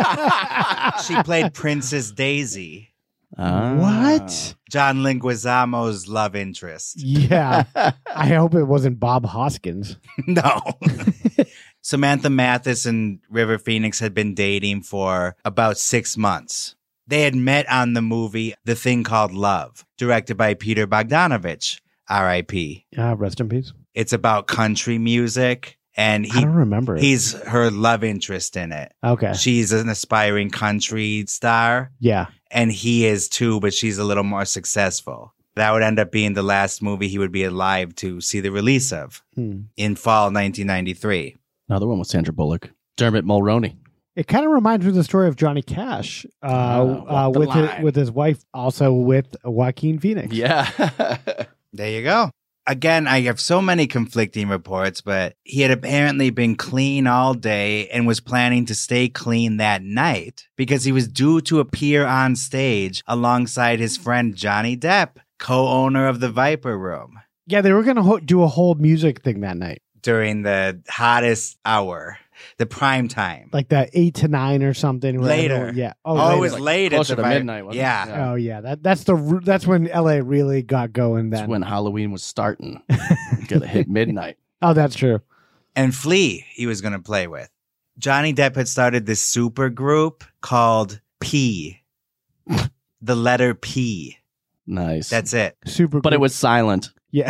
she played Princess Daisy. Ah. What? John Leguizamo's love interest. Yeah. I hope it wasn't Bob Hoskins. No. Samantha Mathis and River Phoenix had been dating for about six months. They had met on the movie The Thing Called Love, directed by Peter Bogdanovich, R I P Uh, rest in peace. It's about country music, and he, I don't remember it. he's her love interest in it. Okay. She's an aspiring country star, Yeah. and he is too, but she's a little more successful. That would end up being the last movie he would be alive to see the release of Hmm. in fall nineteen ninety-three. Another one with Sandra Bullock. Dermot Mulroney. It kind of reminds me of the story of Johnny Cash uh, Uh, uh, walk the with his, line. with his wife, also with Joaquin Phoenix. Yeah. There you go. Again, I have so many conflicting reports, but he had apparently been clean all day and was planning to stay clean that night because he was due to appear on stage alongside his friend Johnny Depp, co-owner of the Viper Room, Yeah, they were going to ho- do a whole music thing that night. during the hottest hour, the prime time. Like that eight to nine or something. where Later. everyone- Yeah. Oh, later. it was late at Closer the to Vi- midnight, wasn't it? Yeah. Yeah. Oh yeah, that that's the r- that's when L A really got going then. That's when Halloween was starting. Gonna hit midnight. Oh, that's true. And Flea he was going to play with. Johnny Depp had started this super group called P. The letter P. Nice. That's it. Super, but it was silent. Yeah.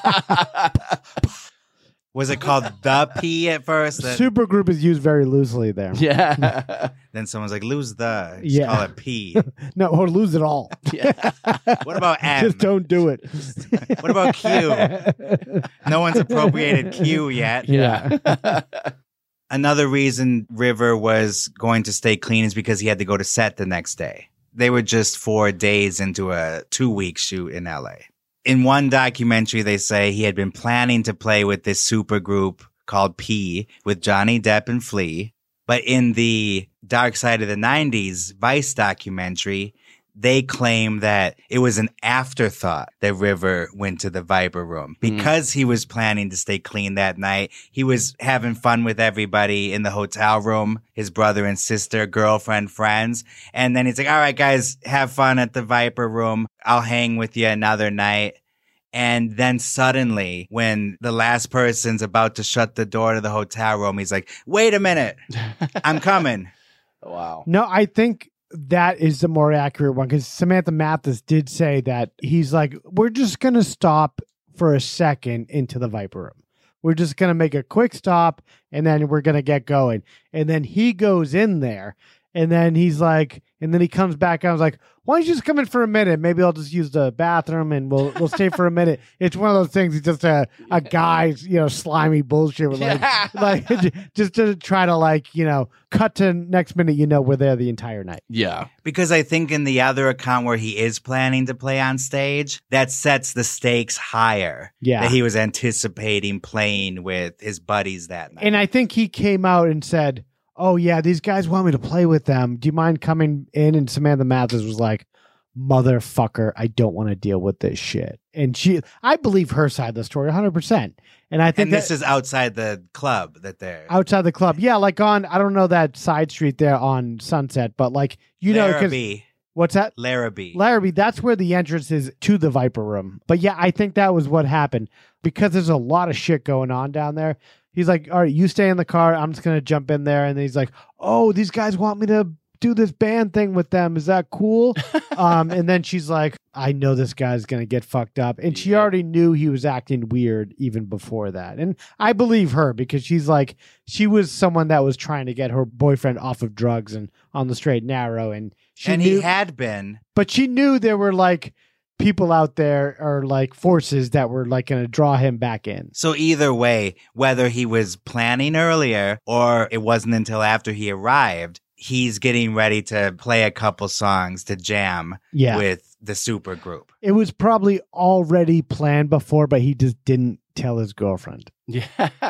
Was it called the P at first? Then, Super group is used very loosely there. Yeah. then someone's like, lose the. Just Yeah. call it P. No, or lose it all. Yeah. What about M? Just don't do it. What about Q? No one's appropriated Q yet. Yeah. Another reason River was going to stay clean is because he had to go to set the next day. They were just four days into a two-week shoot in L A. In one documentary, they say he had been planning to play with this super group called P with Johnny Depp and Flea. But in the Dark Side of the nineties Vice documentary, they claim that it was an afterthought that River went to the Viper Room because he was planning to stay clean that night. He was having fun with everybody in the hotel room, his brother and sister, girlfriend, friends. And then he's like, all right, guys, have fun at the Viper Room. I'll hang with you another night. And then suddenly, when the last person's about to shut the door to the hotel room, he's like, wait a minute, I'm coming. Wow. No, I think that is the more accurate one because Samantha Mathis did say that he's like, we're just going to stop for a second into the Viper Room. We're just going to make a quick stop and then we're going to get going. And then he goes in there and then he's like, and then he comes back. I was like, why don't you just come in for a minute? Maybe I'll just use the bathroom and we'll we'll stay for a minute. It's one of those things. It's just a, a guy's, you know, slimy bullshit. With like, Yeah. like just to try to like, you know, cut to next minute, you know, we're there the entire night. Yeah. Because I think in the other account where he is planning to play on stage, that sets the stakes higher. Yeah. That he was anticipating playing with his buddies that night. And I think he came out and said, oh, yeah, these guys want me to play with them. Do you mind coming in? And Samantha Mathis was like, motherfucker, I don't want to deal with this shit. And she, I believe her side of the story one hundred percent. And I think and this that, is outside the club that they're outside the club. Yeah, like on, I don't know that side street there on Sunset, but like, you know, because Larrabee. what's that? Larrabee. Larrabee, that's where the entrance is to the Viper Room. But yeah, I think that was what happened because there's a lot of shit going on down there. He's like, all right, you stay in the car. I'm just going to jump in there. And then he's like, oh, these guys want me to do this band thing with them. Is that cool? um, and then she's like, I know this guy's going to get fucked up. And she already knew he was acting weird even before that. And I believe her because she's like, she was someone that was trying to get her boyfriend off of drugs and on the straight and narrow. And she and knew, he had been. but she knew there were like people out there or like forces that were like going to draw him back in. So either way, whether he was planning earlier or it wasn't until after he arrived, he's getting ready to play a couple songs to jam Yeah. with the super group. It was probably already planned before, but he just didn't tell his girlfriend. Yeah.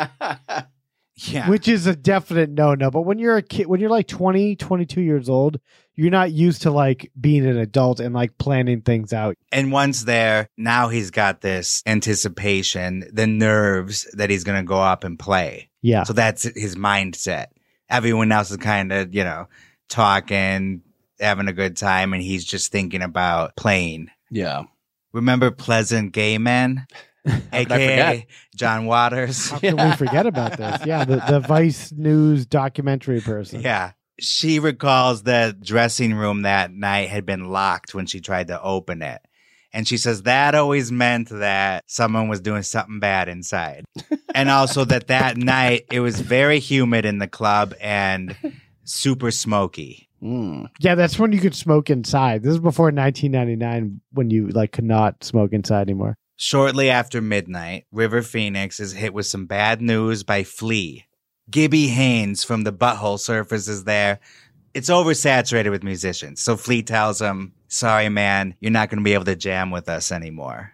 Yeah. Which is a definite no-no. But when you're a kid, when you're like twenty, twenty-two years old, you're not used to like being an adult and like planning things out. And once there, now he's got this anticipation, the nerves that he's going to go up and play. Yeah. So that's his mindset. Everyone else is kind of, you know, talking, having a good time, and he's just thinking about playing. Yeah. Remember Pleasant Gay Man? A could I K A forget? John Waters. How can we forget about this? Yeah, the, the Vice News documentary person. Yeah. She recalls the dressing room that night had been locked when she tried to open it. And she says that always meant that someone was doing something bad inside. And also that that night it was very humid in the club and super smoky. Mm. Yeah, that's when you could smoke inside. This is before nineteen ninety-nine when you like could not smoke inside anymore. Shortly after midnight, River Phoenix is hit with some bad news by Flea. Gibby Haynes from the Butthole surfaces there. It's oversaturated with musicians. So Flea tells him, sorry, man, you're not going to be able to jam with us anymore.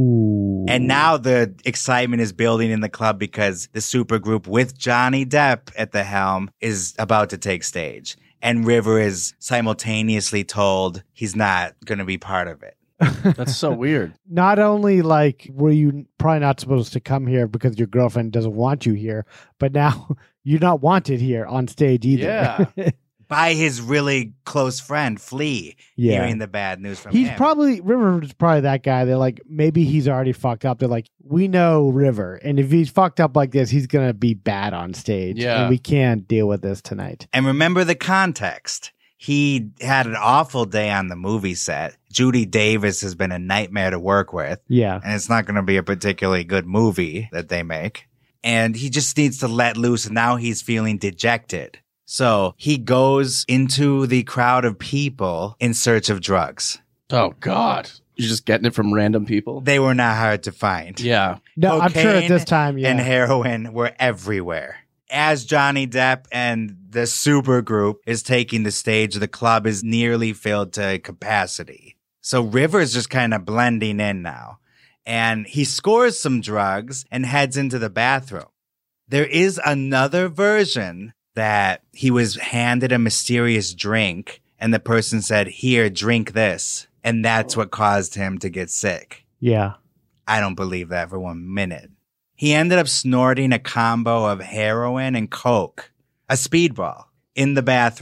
Oh. And now the excitement is building in the club because the supergroup with Johnny Depp at the helm is about to take stage. And River is simultaneously told he's not going to be part of it. That's so weird. Not only like were you probably not supposed to come here because your girlfriend doesn't want you here, but now you're not wanted here on stage either. Yeah. By his really close friend, Flea, Yeah. hearing the bad news from He's him. probably River's probably that guy. They're like, maybe he's already fucked up. They're like, we know River, and if he's fucked up like this, he's gonna be bad on stage. Yeah. And we can't deal with this tonight. And remember the context. He had an awful day on the movie set. Judy Davis has been a nightmare to work with. Yeah. And it's not going to be a particularly good movie that they make. And he just needs to let loose. And now he's feeling dejected. So he goes into the crowd of people in search of drugs. Oh, God. You're just getting it from random people? They were not hard to find. Yeah. No, I'm sure at Cocaine this time, yeah. and heroin were everywhere. As Johnny Depp and the super group is taking the stage, the club is nearly filled to capacity. So River's just kind of blending in now. And he scores some drugs and heads into the bathroom. There is another version that he was handed a mysterious drink and the person said, here, drink this. And that's what caused him to get sick. Yeah. I don't believe that for one minute. He ended up snorting a combo of heroin and coke, a speedball, in the bathroom.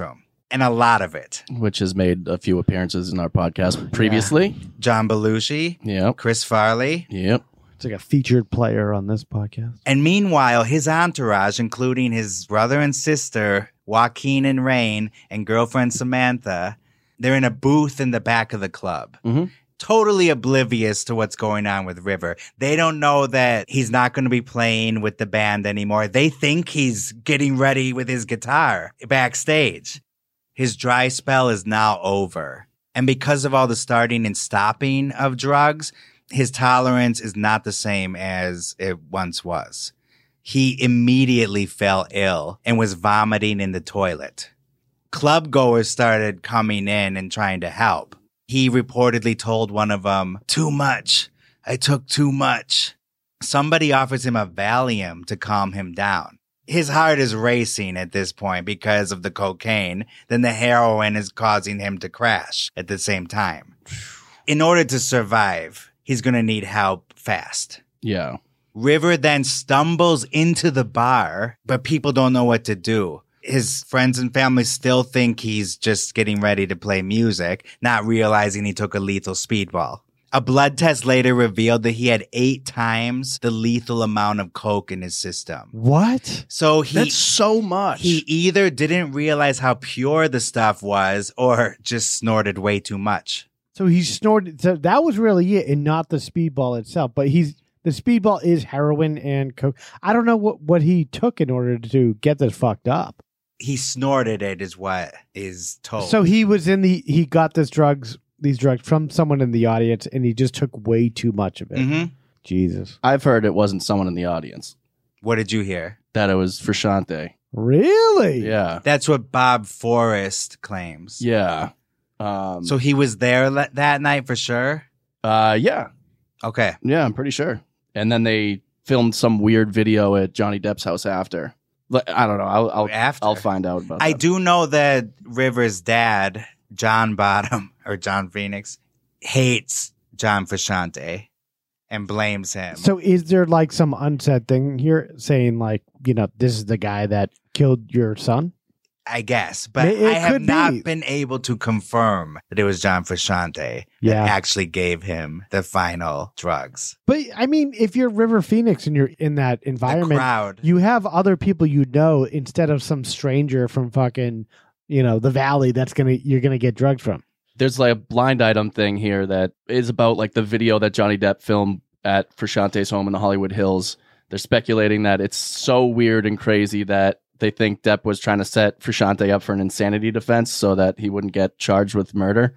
and a lot of it. Which has made a few appearances in our podcast previously. Yeah. John Belushi. Yep. Chris Farley. Yep. It's like a featured player on this podcast. And meanwhile, his entourage, including his brother and sister, Joaquin and Rain, and girlfriend Samantha, they're in a booth in the back of the club. Mm-hmm. Totally oblivious to what's going on with River. They don't know that he's not going to be playing with the band anymore. They think he's getting ready with his guitar backstage. His dry spell is now over. And because of all the starting and stopping of drugs, his tolerance is not the same as it once was. He immediately fell ill and was vomiting in the toilet. Club goers started coming in and trying to help. He reportedly told one of them, "Too much. I took too much." Somebody offers him a Valium to calm him down. His heart is racing at this point because of the cocaine. Then the heroin is causing him to crash at the same time. In order to survive, he's going to need help fast. Yeah. River then stumbles into the bar, but people don't know what to do. His friends and family still think he's just getting ready to play music, not realizing he took a lethal speedball. A blood test later revealed that he had eight times the lethal amount of coke in his system. What? So he That's so much. He either didn't realize how pure the stuff was or just snorted way too much. So he snorted. So that was really it, and not the speedball itself. But he's the speedball is heroin and coke. I don't know what, what he took in order to get this fucked up. He snorted it is what is told. So he was in the he got this drugs these drugs from someone in the audience, and he just took way too much of it. Mhm. Jesus. I've heard it wasn't someone in the audience. What did you hear? That it was Frusciante. Really? Yeah. That's what Bob Forrest claims. Yeah. Um, So he was there le- that night for sure? uh, yeah. Okay. Yeah, I'm pretty sure. And then they filmed some weird video at Johnny Depp's house after. Like, I don't know. I'll I'll, After. I'll find out about I that. do know that River's dad, John Bottom, or John Phoenix, hates John Frusciante and blames him. So is there like some unsaid thing here saying like, you know, this is the guy that killed your son? I guess, but It- it I have could not be. been able to confirm that it was John Frusciante Yeah. that actually gave him the final drugs. But I mean, if you're River Phoenix and you're in that environment, crowd. you have other people you know instead of some stranger from fucking, you know, the valley that's gonna you're gonna get drugs from. There's like a blind item thing here that is about like the video that Johnny Depp filmed at Frusciante's home in the Hollywood Hills. They're speculating that it's so weird and crazy that they think Depp was trying to set Frusciante up for an insanity defense so that he wouldn't get charged with murder.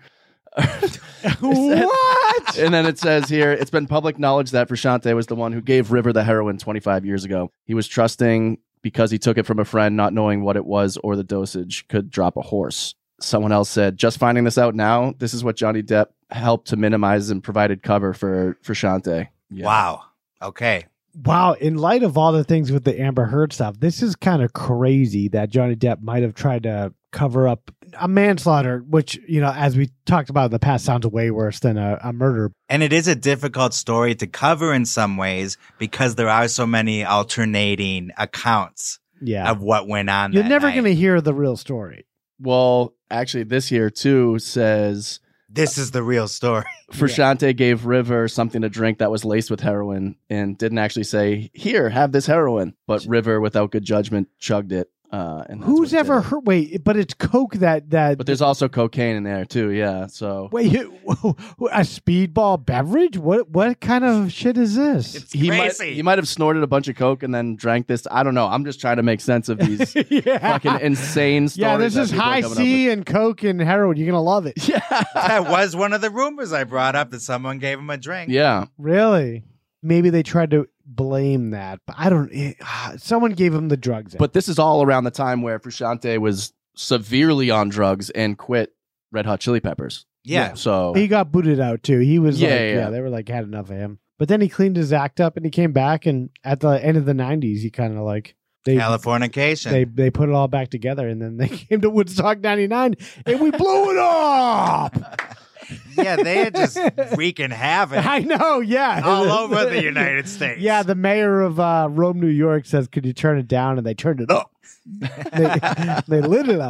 What? And then it says here, it's been public knowledge that Frusciante was the one who gave River the heroin twenty-five years ago. He was trusting because he took it from a friend, not knowing what it was or the dosage could drop a horse. Someone else said, just finding this out now, this is what Johnny Depp helped to minimize and provided cover for Frusciante. Yeah. Wow. Okay. Wow, in light of all the things with the Amber Heard stuff, this is kind of crazy that Johnny Depp might have tried to cover up a manslaughter, which, you know, as we talked about in the past, sounds way worse than a, a murder. And it is a difficult story to cover in some ways because there are so many alternating accounts Yeah. of what went on. You're that never night. going to hear the real story. Well, actually, this here too says This is the real story. Frusciante gave River something to drink that was laced with heroin and didn't actually say, here, have this heroin. But River, without good judgment, chugged it. Uh, and that's Who's what ever did it. heard? Wait, but it's coke that that. But there's also cocaine in there too. Yeah. So Wait, you- a speedball beverage? What what kind of shit is this? It's he might crazy. he might have snorted a bunch of coke and then drank this. I don't know. I'm just trying to make sense of these yeah. fucking insane stories. Yeah, this that is people are high coming up C and coke and heroin. You're gonna love it. Yeah. That was one of the rumors I brought up that someone gave him a drink. Yeah. Really? Maybe they tried to blame that, but I don't. It, someone gave him the drugs. But this is all around the time where Frusciante was severely on drugs and quit Red Hot Chili Peppers. Yeah. So he got booted out too. He was Yeah, like, yeah, yeah, yeah. they were like had enough of him. But then he cleaned his act up and he came back. And at the end of the nineties, he kind of like they Californication. they they put it all back together. And then they came to Woodstock ninety-nine and we blew it up. Yeah, they are just wreaking havoc I know, yeah, all over the United States. Yeah, the mayor of uh, Rome, New York says, "Could you turn it down?" And they turned it up. they, they lit it up.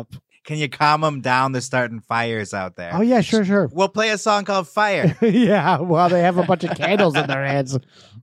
Can you calm them down? They're starting fires out there. Oh, yeah, sure, sure. We'll play a song called Fire. Yeah, well, they have a bunch of candles in their hands.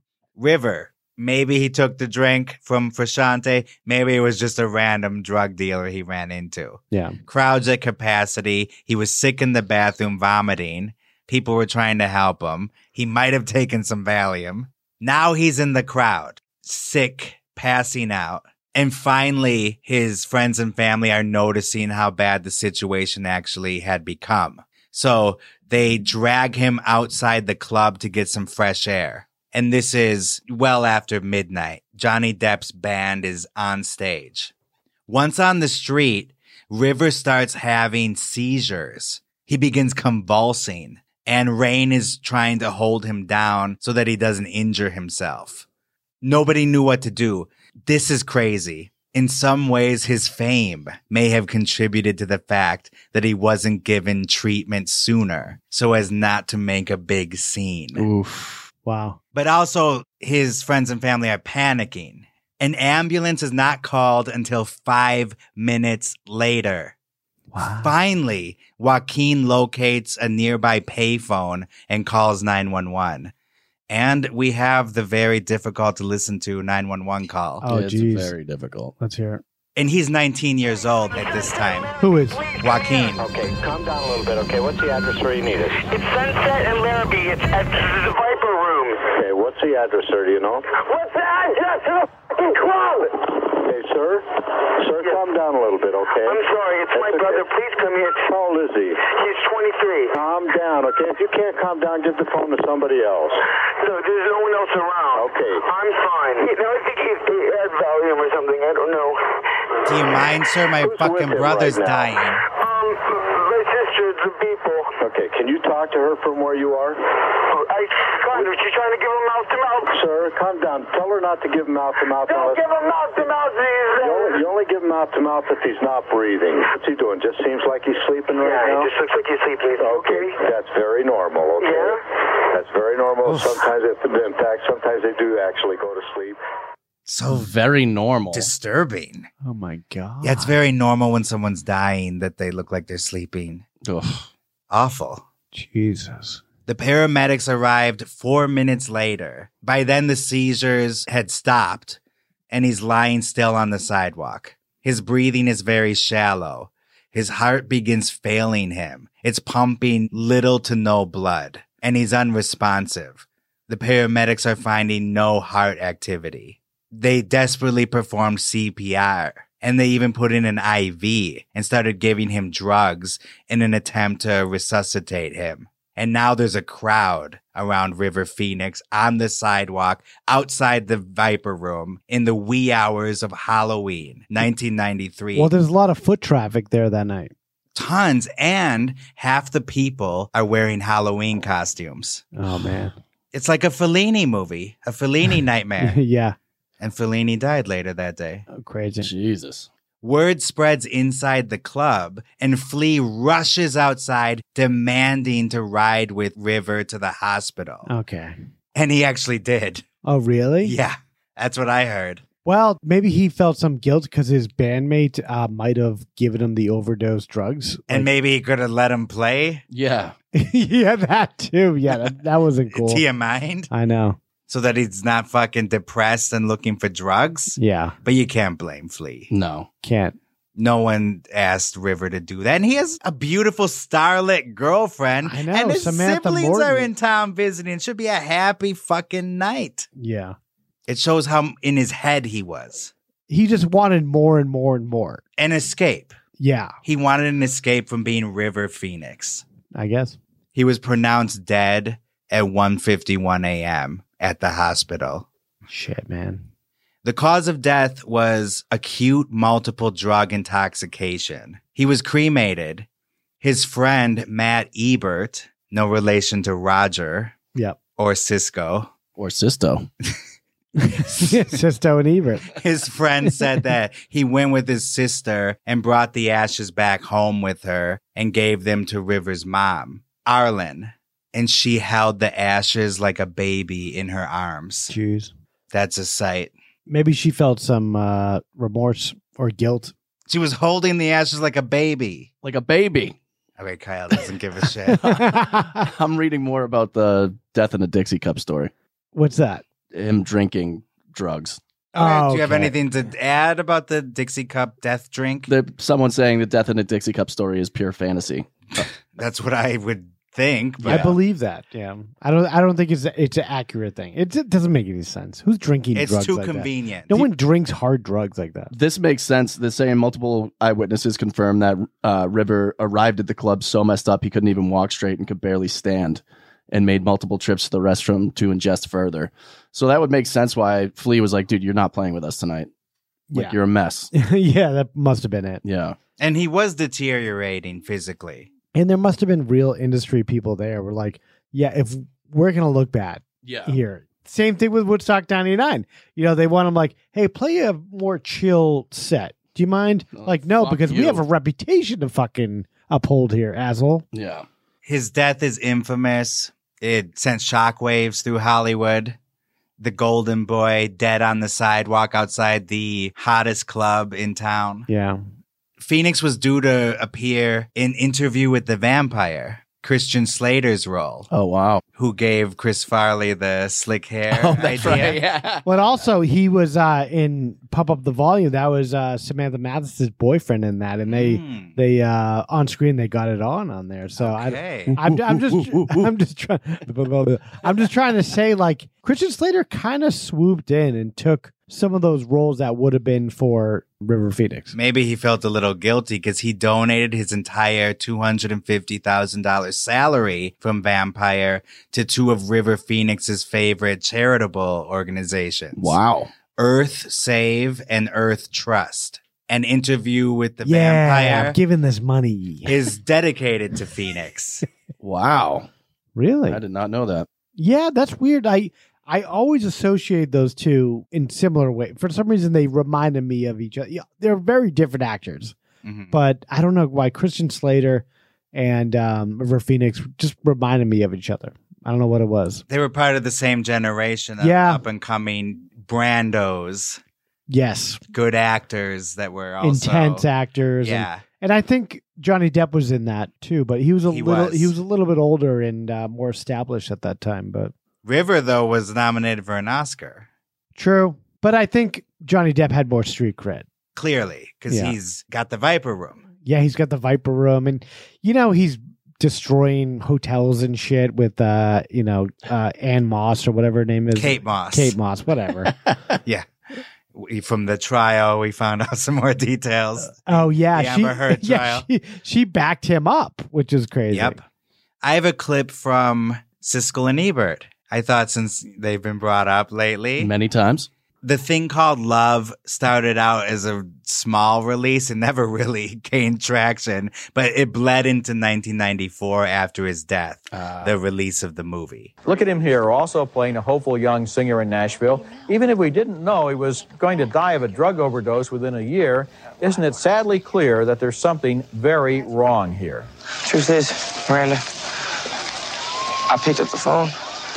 River. Maybe he took the drink from Frusciante. Maybe it was just a random drug dealer he ran into. Yeah. Crowds at capacity. He was sick in the bathroom, vomiting. People were trying to help him. He might have taken some Valium. Now he's in the crowd, sick, passing out. And finally, his friends and family are noticing how bad the situation actually had become. So they drag him outside the club to get some fresh air. And this is well after midnight. Johnny Depp's band is on stage. Once on the street, River starts having seizures. He begins convulsing, and Rain is trying to hold him down so that he doesn't injure himself. Nobody knew what to do. This is crazy. In some ways, his fame may have contributed to the fact that he wasn't given treatment sooner so as not to make a big scene. Oof. Wow. But also, his friends and family are panicking. An ambulance is not called until five minutes later. Wow. Finally, Joaquin locates a nearby payphone and calls nine one one. And we have the very difficult to listen to nine one one call. Oh, it's geez. very difficult. Let's hear it. And he's nineteen years old at this time. Who is? Joaquin. Okay, calm down a little bit. Okay, what's the address where you need it? It's Sunset and Larrabee. It's at the Viper Room. Okay, what's the address, sir? Do you know? What's the address to the fucking club? Okay, sir. Sir, yes. Calm down a little bit, okay? I'm sorry. It's That's my okay. brother. Please come here. How old is he? He's twenty-three. Calm down, okay? If you can't calm down, give the phone to somebody else. No, there's no one else around. Okay. I'm fine. You know, I think he had Valium or something. I don't know. Do you mind, sir? My Who's fucking brother's right dying. Um, my sister, the people. Okay, can you talk to her from where you are? I got her. She's trying to give him mouth to mouth. Sir, calm down. Tell her not to give him mouth to mouth. Don't give him mouth to mouth. You only, you only give him mouth to mouth if he's not breathing. What's he doing? Just seems like he's sleeping right yeah, now? Yeah, it just looks like he's sleeping. Okay, that's very normal, okay? Yeah? That's very normal. Oof. Sometimes, if, in fact, sometimes they do actually go to sleep. So very normal. Disturbing. Oh, my God. Yeah, it's very normal when someone's dying that they look like they're sleeping. Ugh. Awful. Jesus. The paramedics arrived four minutes later. By then, the seizures had stopped, and he's lying still on the sidewalk. His breathing is very shallow. His heart begins failing him. It's pumping little to no blood, and he's unresponsive. The paramedics are finding no heart activity. They desperately performed C P R, and they even put in an I V and started giving him drugs in an attempt to resuscitate him. And now there's a crowd around River Phoenix on the sidewalk outside the Viper Room in the wee hours of Halloween, nineteen ninety-three. Well, there's a lot of foot traffic there that night. Tons, and half the people are wearing Halloween costumes. Oh, man. It's like a Fellini movie, a Fellini nightmare. Yeah. And Fellini died later that day. Oh, crazy. Jesus. Word spreads inside the club, and Flea rushes outside demanding to ride with River to the hospital. Okay. And he actually did. Oh, really? Yeah, that's what I heard. Well, maybe he felt some guilt because his bandmate uh, might have given him the overdose drugs. And like, maybe he could have let him play. Yeah. Yeah, that too. Yeah, that, that wasn't cool. Do you mind? I know. So that he's not fucking depressed and looking for drugs? Yeah. But you can't blame Flea. No. Can't. No one asked River to do that. And he has a beautiful starlit girlfriend. I know, and his Samantha siblings Morton. are in town visiting. It should be a happy fucking night. Yeah. It shows how in his head he was. He just wanted more and more and more. An escape. Yeah. He wanted an escape from being River Phoenix. I guess. He was pronounced dead at one fifty-one a.m. at the hospital. Shit, man. The cause of death was acute multiple drug intoxication. He was cremated. His friend, Matt Ebert, no relation to Roger. Yep. Or Cisco. Or Sisto. Sisto and Ebert. His friend said that he went with his sister and brought the ashes back home with her and gave them to River's mom, Arlen. And she held the ashes like a baby in her arms. Jeez. That's a sight. Maybe she felt some uh, remorse or guilt. She was holding the ashes like a baby. Like a baby. Okay, Kyle doesn't give a shit. I'm reading more about the death in a Dixie Cup story. What's that? Him drinking drugs. Okay, do you have okay. anything to add about the Dixie Cup death drink? There, someone saying the death in a Dixie Cup story is pure fantasy. That's what I would think. But I believe that. Yeah, I don't. I don't think it's it's an accurate thing. It, it doesn't make any sense. Who's drinking It's drugs too like convenient. that? No one drinks hard drugs like that. This makes sense. The same multiple eyewitnesses confirm that uh, River arrived at the club so messed up he couldn't even walk straight and could barely stand, and made multiple trips to the restroom to ingest further. So that would make sense why Flea was like, dude, you're not playing with us tonight. Like, Yeah. you're a mess. Yeah, that must have been it. Yeah. And he was deteriorating physically. And there must have been real industry people there. Were like, yeah, if we're gonna look bad, Yeah. here. Same thing with Woodstock ninety-nine. You know, they want him like, hey, play a more chill set. Do you mind? like, no, fuck because we you. have a reputation to fucking uphold here, asshole. Yeah. His death is infamous. It sent shockwaves through Hollywood. The Golden Boy dead on the sidewalk outside the hottest club in town. Yeah. Phoenix was due to appear in Interview with the Vampire, Christian Slater's role. Oh, wow. Who gave Chris Farley the slick hair Oh, that's idea. right. Yeah. But also, he was uh, in Pump Up the Volume. That was uh, Samantha Mathis's boyfriend in that, and they Mm. they uh, on screen they got it on on there. So Okay. I, I'm, I'm just I'm just trying I'm just trying to say, like, Christian Slater kind of swooped in and took some of those roles that would have been for River Phoenix. Maybe he felt a little guilty because he donated his entire two hundred fifty thousand dollars salary from Vampire to two of River Phoenix's favorite charitable organizations. Wow. Earth Save and Earth Trust. An Interview with the Yeah, Vampire I'm giving this money. is dedicated to Phoenix. Wow. Really? I did not know that. Yeah, that's weird. I I always associate those two in similar way. For some reason, they reminded me of each other. Yeah, they're very different actors, Mhm. but I don't know why Christian Slater and um, River Phoenix just reminded me of each other. I don't know what it was. They were part of the same generation of Yeah. up and coming Brandos, Yes, good actors that were also intense actors. and- Yeah. and, I think Johnny Depp was in that too, but he was a He little was. he was a little bit older and uh, more established at that time. But River, though, was nominated for an Oscar. true. But I think Johnny Depp had more street cred. Clearly, because Yeah. he's got the Viper Room. Yeah, he's got the Viper Room, and you know he's destroying hotels and shit with uh, you know, uh, Ann Moss or whatever her name is. Kate Moss. Kate Moss, whatever. Yeah. We, from the trial, we found out some more details. Oh yeah, The she, Amber Heard yeah, trial. she she backed him up, which is crazy. Yep. I have a clip from Siskel and Ebert. I thought since they've been brought up lately. Many times. The thing called Love started out as a small release and never really gained traction, but it bled into nineteen ninety-four after his death, Uh, the release of the movie. Look at him here, also playing a hopeful young singer in Nashville. Even if we didn't know he was going to die of a drug overdose within a year, isn't it sadly clear that there's something very wrong here? Truth is, Miranda, I picked up the phone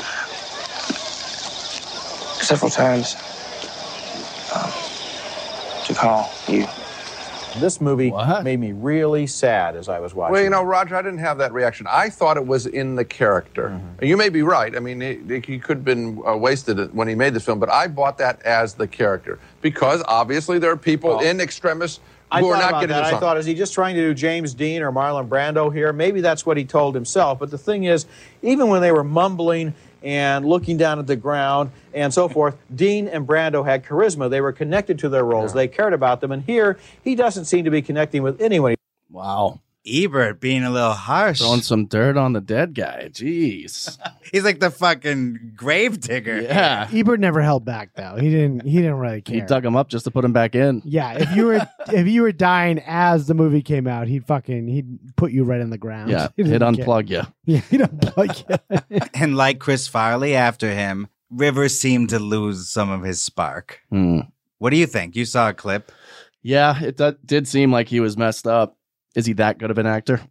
several times um, to call you. This movie made me really sad as I was watching. Well, you know, Roger, I didn't have that reaction. I thought it was in the character. Mm-hmm. You may be right. I mean, he, he could have been uh, wasted when he made this film, but I bought that as the character because obviously there are people Well, in extremis I who thought are not about getting that. this I on. thought, is he just trying to do James Dean or Marlon Brando here? Maybe that's what he told himself. But the thing is, even when they were mumbling and looking down at the ground and so forth, Dean and Brando had charisma. They were connected to their roles. They cared about them. And here, he doesn't seem to be connecting with anyone. Wow. Ebert being a little harsh. Throwing some dirt on the dead guy. Jeez. He's like the fucking grave digger. Yeah. Ebert never held back though. He didn't. He didn't really care. He dug him up just to put him back in. Yeah, if you were if you were dying as the movie came out, he'd fucking he'd put you right in the ground. Yeah. He He'd didn't care. unplug you. Yeah, he'd unplug you. And like Chris Farley after him, Rivers seemed to lose some of his spark. Hmm. What do you think? You saw a clip. Yeah, it d- did seem like he was messed up. Is he that good of an actor?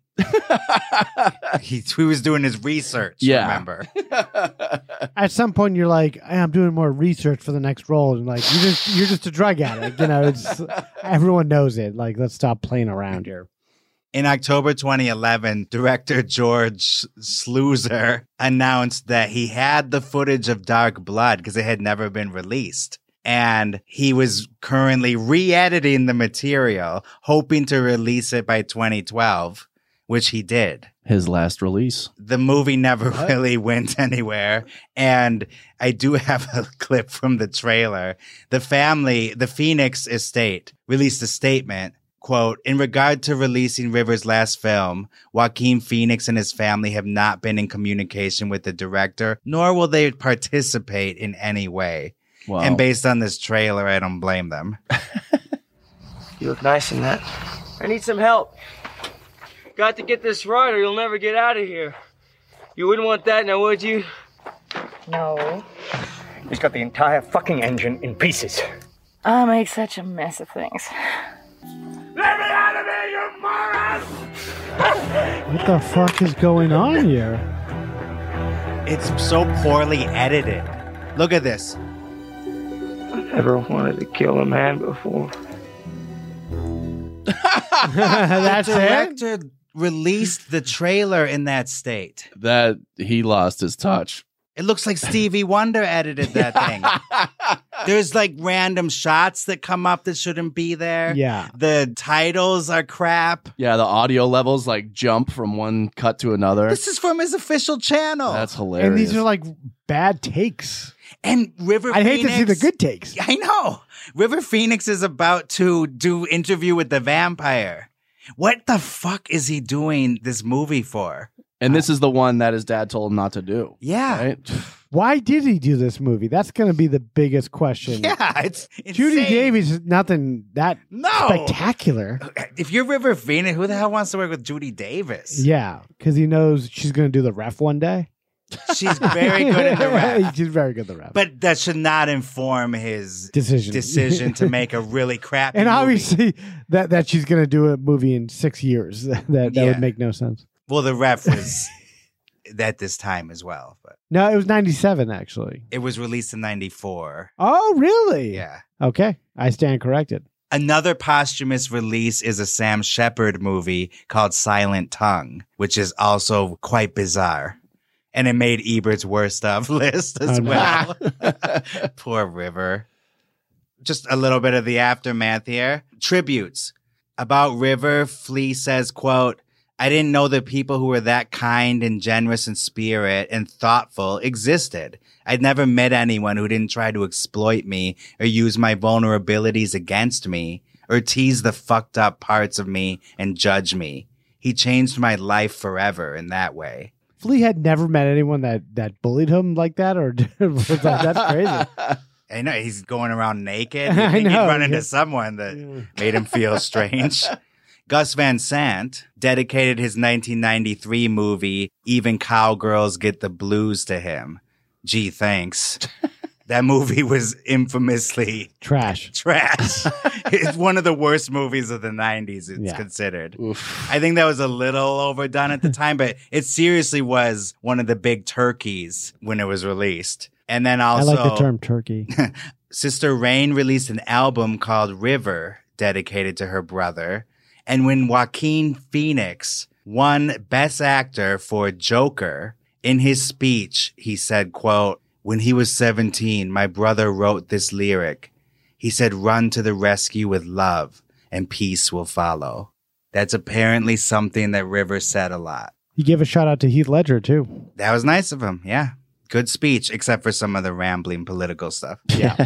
he, he was doing his research, Yeah. remember? At some point, you're like, hey, I'm doing more research for the next role, and like you're just you're just a drug addict. You know, it's everyone knows it. Like, let's stop playing around here. In October twenty eleven, director George Sluizer announced that he had the footage of Dark Blood because it had never been released. And he was currently re-editing the material, hoping to release it by twenty twelve, which he did. His last release. The movie never really went anywhere. And I do have a clip from the trailer. The family, the Phoenix estate, released a statement. Quote, in regard to releasing River's last film, Joaquin Phoenix and his family have not been in communication with the director, nor will they participate in any way. Wow. And based on this trailer, I don't blame them. You look nice in that. I need some help. Got to get this right or you'll never get out of here. You wouldn't want that now, would you? No. He's got the entire fucking engine in pieces. I make such a mess of things. Let me out of here, you morons! What the fuck is going on here? It's so poorly edited. Look at this. I never wanted to kill a man before. That's the it? director released the trailer in that state. That he lost his touch. It looks like Stevie Wonder edited that thing. There's like random shots that come up that shouldn't be there. Yeah. The titles are crap. Yeah, the audio levels like jump from one cut to another. This is from his official channel. That's hilarious. And these are like bad takes. And River I Phoenix. hate to see the good takes. I know. River Phoenix is about to do Interview with the Vampire. What the fuck is he doing this movie for? And this is the one that his dad told him not to do. Yeah. Right? Why did he do this movie? That's going to be the biggest question. Yeah, it's Judy insane. Davis is nothing that No. spectacular. If you're River Phoenix, who the hell wants to work with Judy Davis? Yeah, because he knows she's going to do the ref one day. She's very good at the ref. She's very good at the ref. But that should not inform his Decision. decision to make a really crappy And movie. obviously that, that she's going to do a movie in six years. that that Yeah. would make no sense. Well, the ref was at this time as well, but No, it was ninety-seven, actually. it was released in ninety-four. Oh, really? Yeah. Okay. I stand corrected. Another posthumous release is a Sam Shepard movie called Silent Tongue, which is also quite bizarre. And it made Ebert's worst of list as Oh, no. well. Poor River. Just a little bit of the aftermath here. Tributes. About River, Flea says, quote, I didn't know that people who were that kind and generous in spirit and thoughtful existed. I'd never met anyone who didn't try to exploit me or use my vulnerabilities against me or tease the fucked up parts of me and judge me. He changed my life forever in that way. Flea had never met anyone that, that bullied him like that, or was like, that's crazy. I know, he's going around naked. You I think he'd know, run into yeah. someone that made him feel strange. Gus Van Sant dedicated his nineteen ninety-three movie, Even Cowgirls Get the Blues, to him. Gee, thanks. That movie was infamously Trash. trash. It's one of the worst movies of the nineties, it's Yeah. considered. I think that was a little overdone at the time, but it seriously was one of the big turkeys when it was released. And then also, I like the term turkey. Sister Rain released an album called River, dedicated to her brother. And when Joaquin Phoenix won Best Actor for Joker, in his speech, he said, quote, when he was seventeen, my brother wrote this lyric. He said, run to the rescue with love and peace will follow. That's apparently something that River said a lot. He gave a shout out to Heath Ledger, too. That was nice of him. Yeah. Good speech, except for some of the rambling political stuff. Yeah.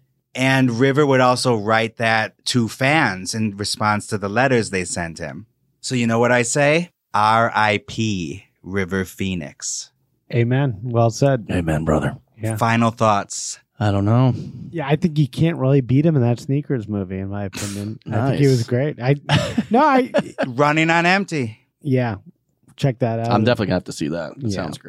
And River would also write that to fans in response to the letters they sent him. So you know what I say? R I P River Phoenix. Amen. Well said. Amen, brother. Yeah. Final thoughts. I don't know. Yeah, I think you can't really beat him in that Sneakers movie, in my opinion. I think he Nice. was great. I no, I Running on Empty. yeah, check that out. I'm definitely going to have to see that. It Yeah. sounds great.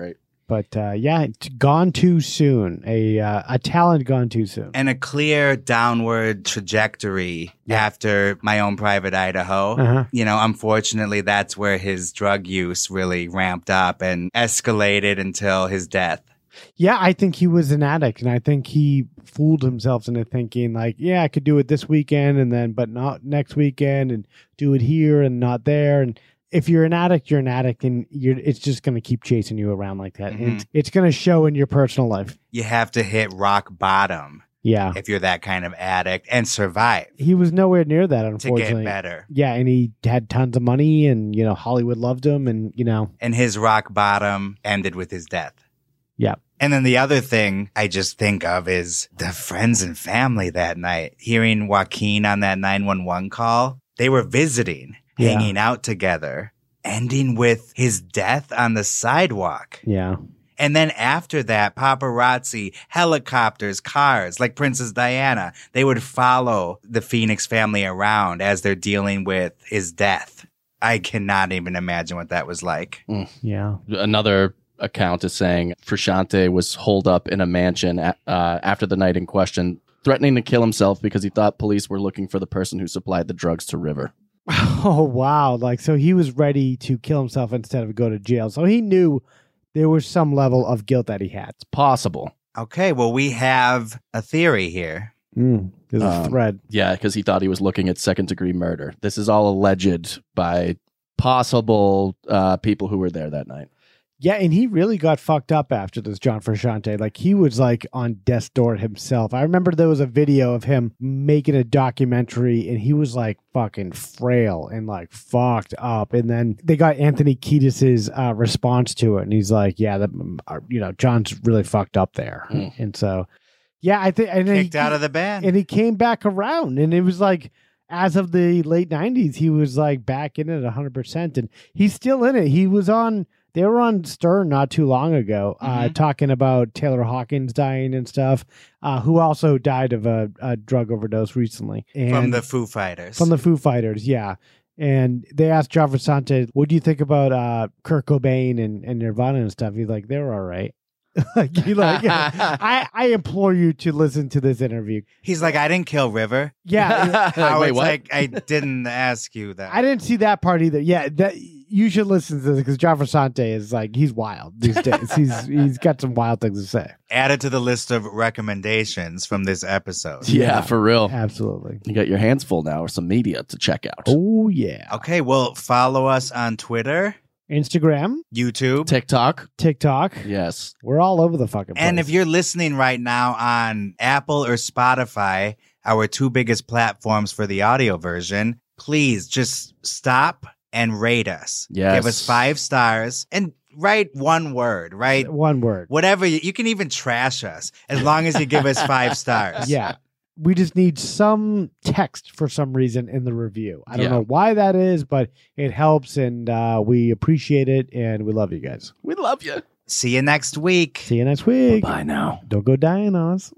But uh, yeah, it's gone too soon. A uh, a talent gone too soon. And a clear downward trajectory after My Own Private Idaho. Uh-huh. You know, unfortunately, that's where his drug use really ramped up and escalated until his death. Yeah, I think he was an addict, and I think he fooled himself into thinking like, yeah, I could do it this weekend, and then but not next weekend, and do it here and not there. And if you're an addict, you're an addict, and you're it's just going to keep chasing you around like that. Mm-hmm. And it's, it's going to show in your personal life. You have to hit rock bottom. Yeah. If you're that kind of addict and survive. He was nowhere near that, To unfortunately. get better. Yeah, and he had tons of money, and you know Hollywood loved him, and you know. And his rock bottom ended with his death. Yeah. And then the other thing I just think of is the friends and family that night. Hearing Joaquin on that nine one one call, they were visiting, Yeah. hanging out together, ending with his death on the sidewalk. Yeah. And then after that, paparazzi, helicopters, cars, like Princess Diana, they would follow the Phoenix family around as they're dealing with his death. I cannot even imagine what that was like. Mm. Yeah. Another account is saying Frusciante was holed up in a mansion uh, after the night in question, threatening to kill himself because he thought police were looking for the person who supplied the drugs to River. Oh, wow. Like, so he was ready to kill himself instead of go to jail. So he knew there was some level of guilt that he had. It's possible. Okay, well, we have a theory here. Mm, there's a Um, thread. Yeah, because he thought he was looking at second degree murder. This is all alleged by possible uh, people who were there that night. Yeah, and he really got fucked up after this, John Frusciante. Like, he was, like, on death's door himself. I remember there was a video of him making a documentary, and he was, like, fucking frail and, like, fucked up. And then they got Anthony Kiedis's uh, response to it, and he's like, yeah, the, uh, you know, John's really fucked up there. Mm. And so, yeah, I think... and Kicked he, out of the band. And he came back around, and it was, like... As of the late nineties, he was like back in it one hundred percent, and he's still in it. He was on, they were on Stern not too long ago, uh, Mhm. talking about Taylor Hawkins dying and stuff, uh, who also died of a, a drug overdose recently. And From the Foo Fighters. From the Foo Fighters, yeah. And they asked John Frusciante, what do you think about uh, Kurt Cobain and, and Nirvana and stuff? He's like, they're all right. like, he like I, I implore you to listen to this interview. He's like, I didn't kill River. Yeah. How Wait, it's what? like, I didn't ask you that. I didn't see that part either. Yeah, that you should listen to this because John Frusciante is like he's wild these days. he's he's got some wild things to say. Add it to the list of recommendations from this episode. Yeah, for real. Absolutely. You got your hands full now with some media to check out. Oh yeah. Okay, well, follow us on Twitter, Instagram, YouTube, TikTok. TikTok. Yes. We're all over the fucking place. and if you're listening right now on Apple or Spotify, our two biggest platforms for the audio version, please just stop and rate us. Yes. Give us five stars and write one word, right? One word. Whatever. You, you can even trash us as long as you give us five stars. Yeah. We just need some text for some reason in the review. I don't Yeah. know why that is, but it helps, and uh, we appreciate it, and we love you guys. We love you. See you next week. See you next week. Bye now. Don't go dying on us.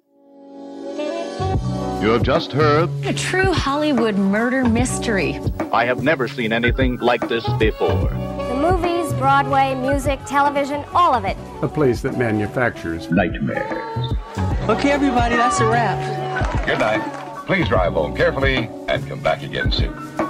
You have just heard. A true Hollywood murder mystery. I have never seen anything like this before. The movies, Broadway, music, television, all of it. A place that manufactures nightmares. Okay, everybody, that's a wrap. Good night. Please drive home carefully and come back again soon.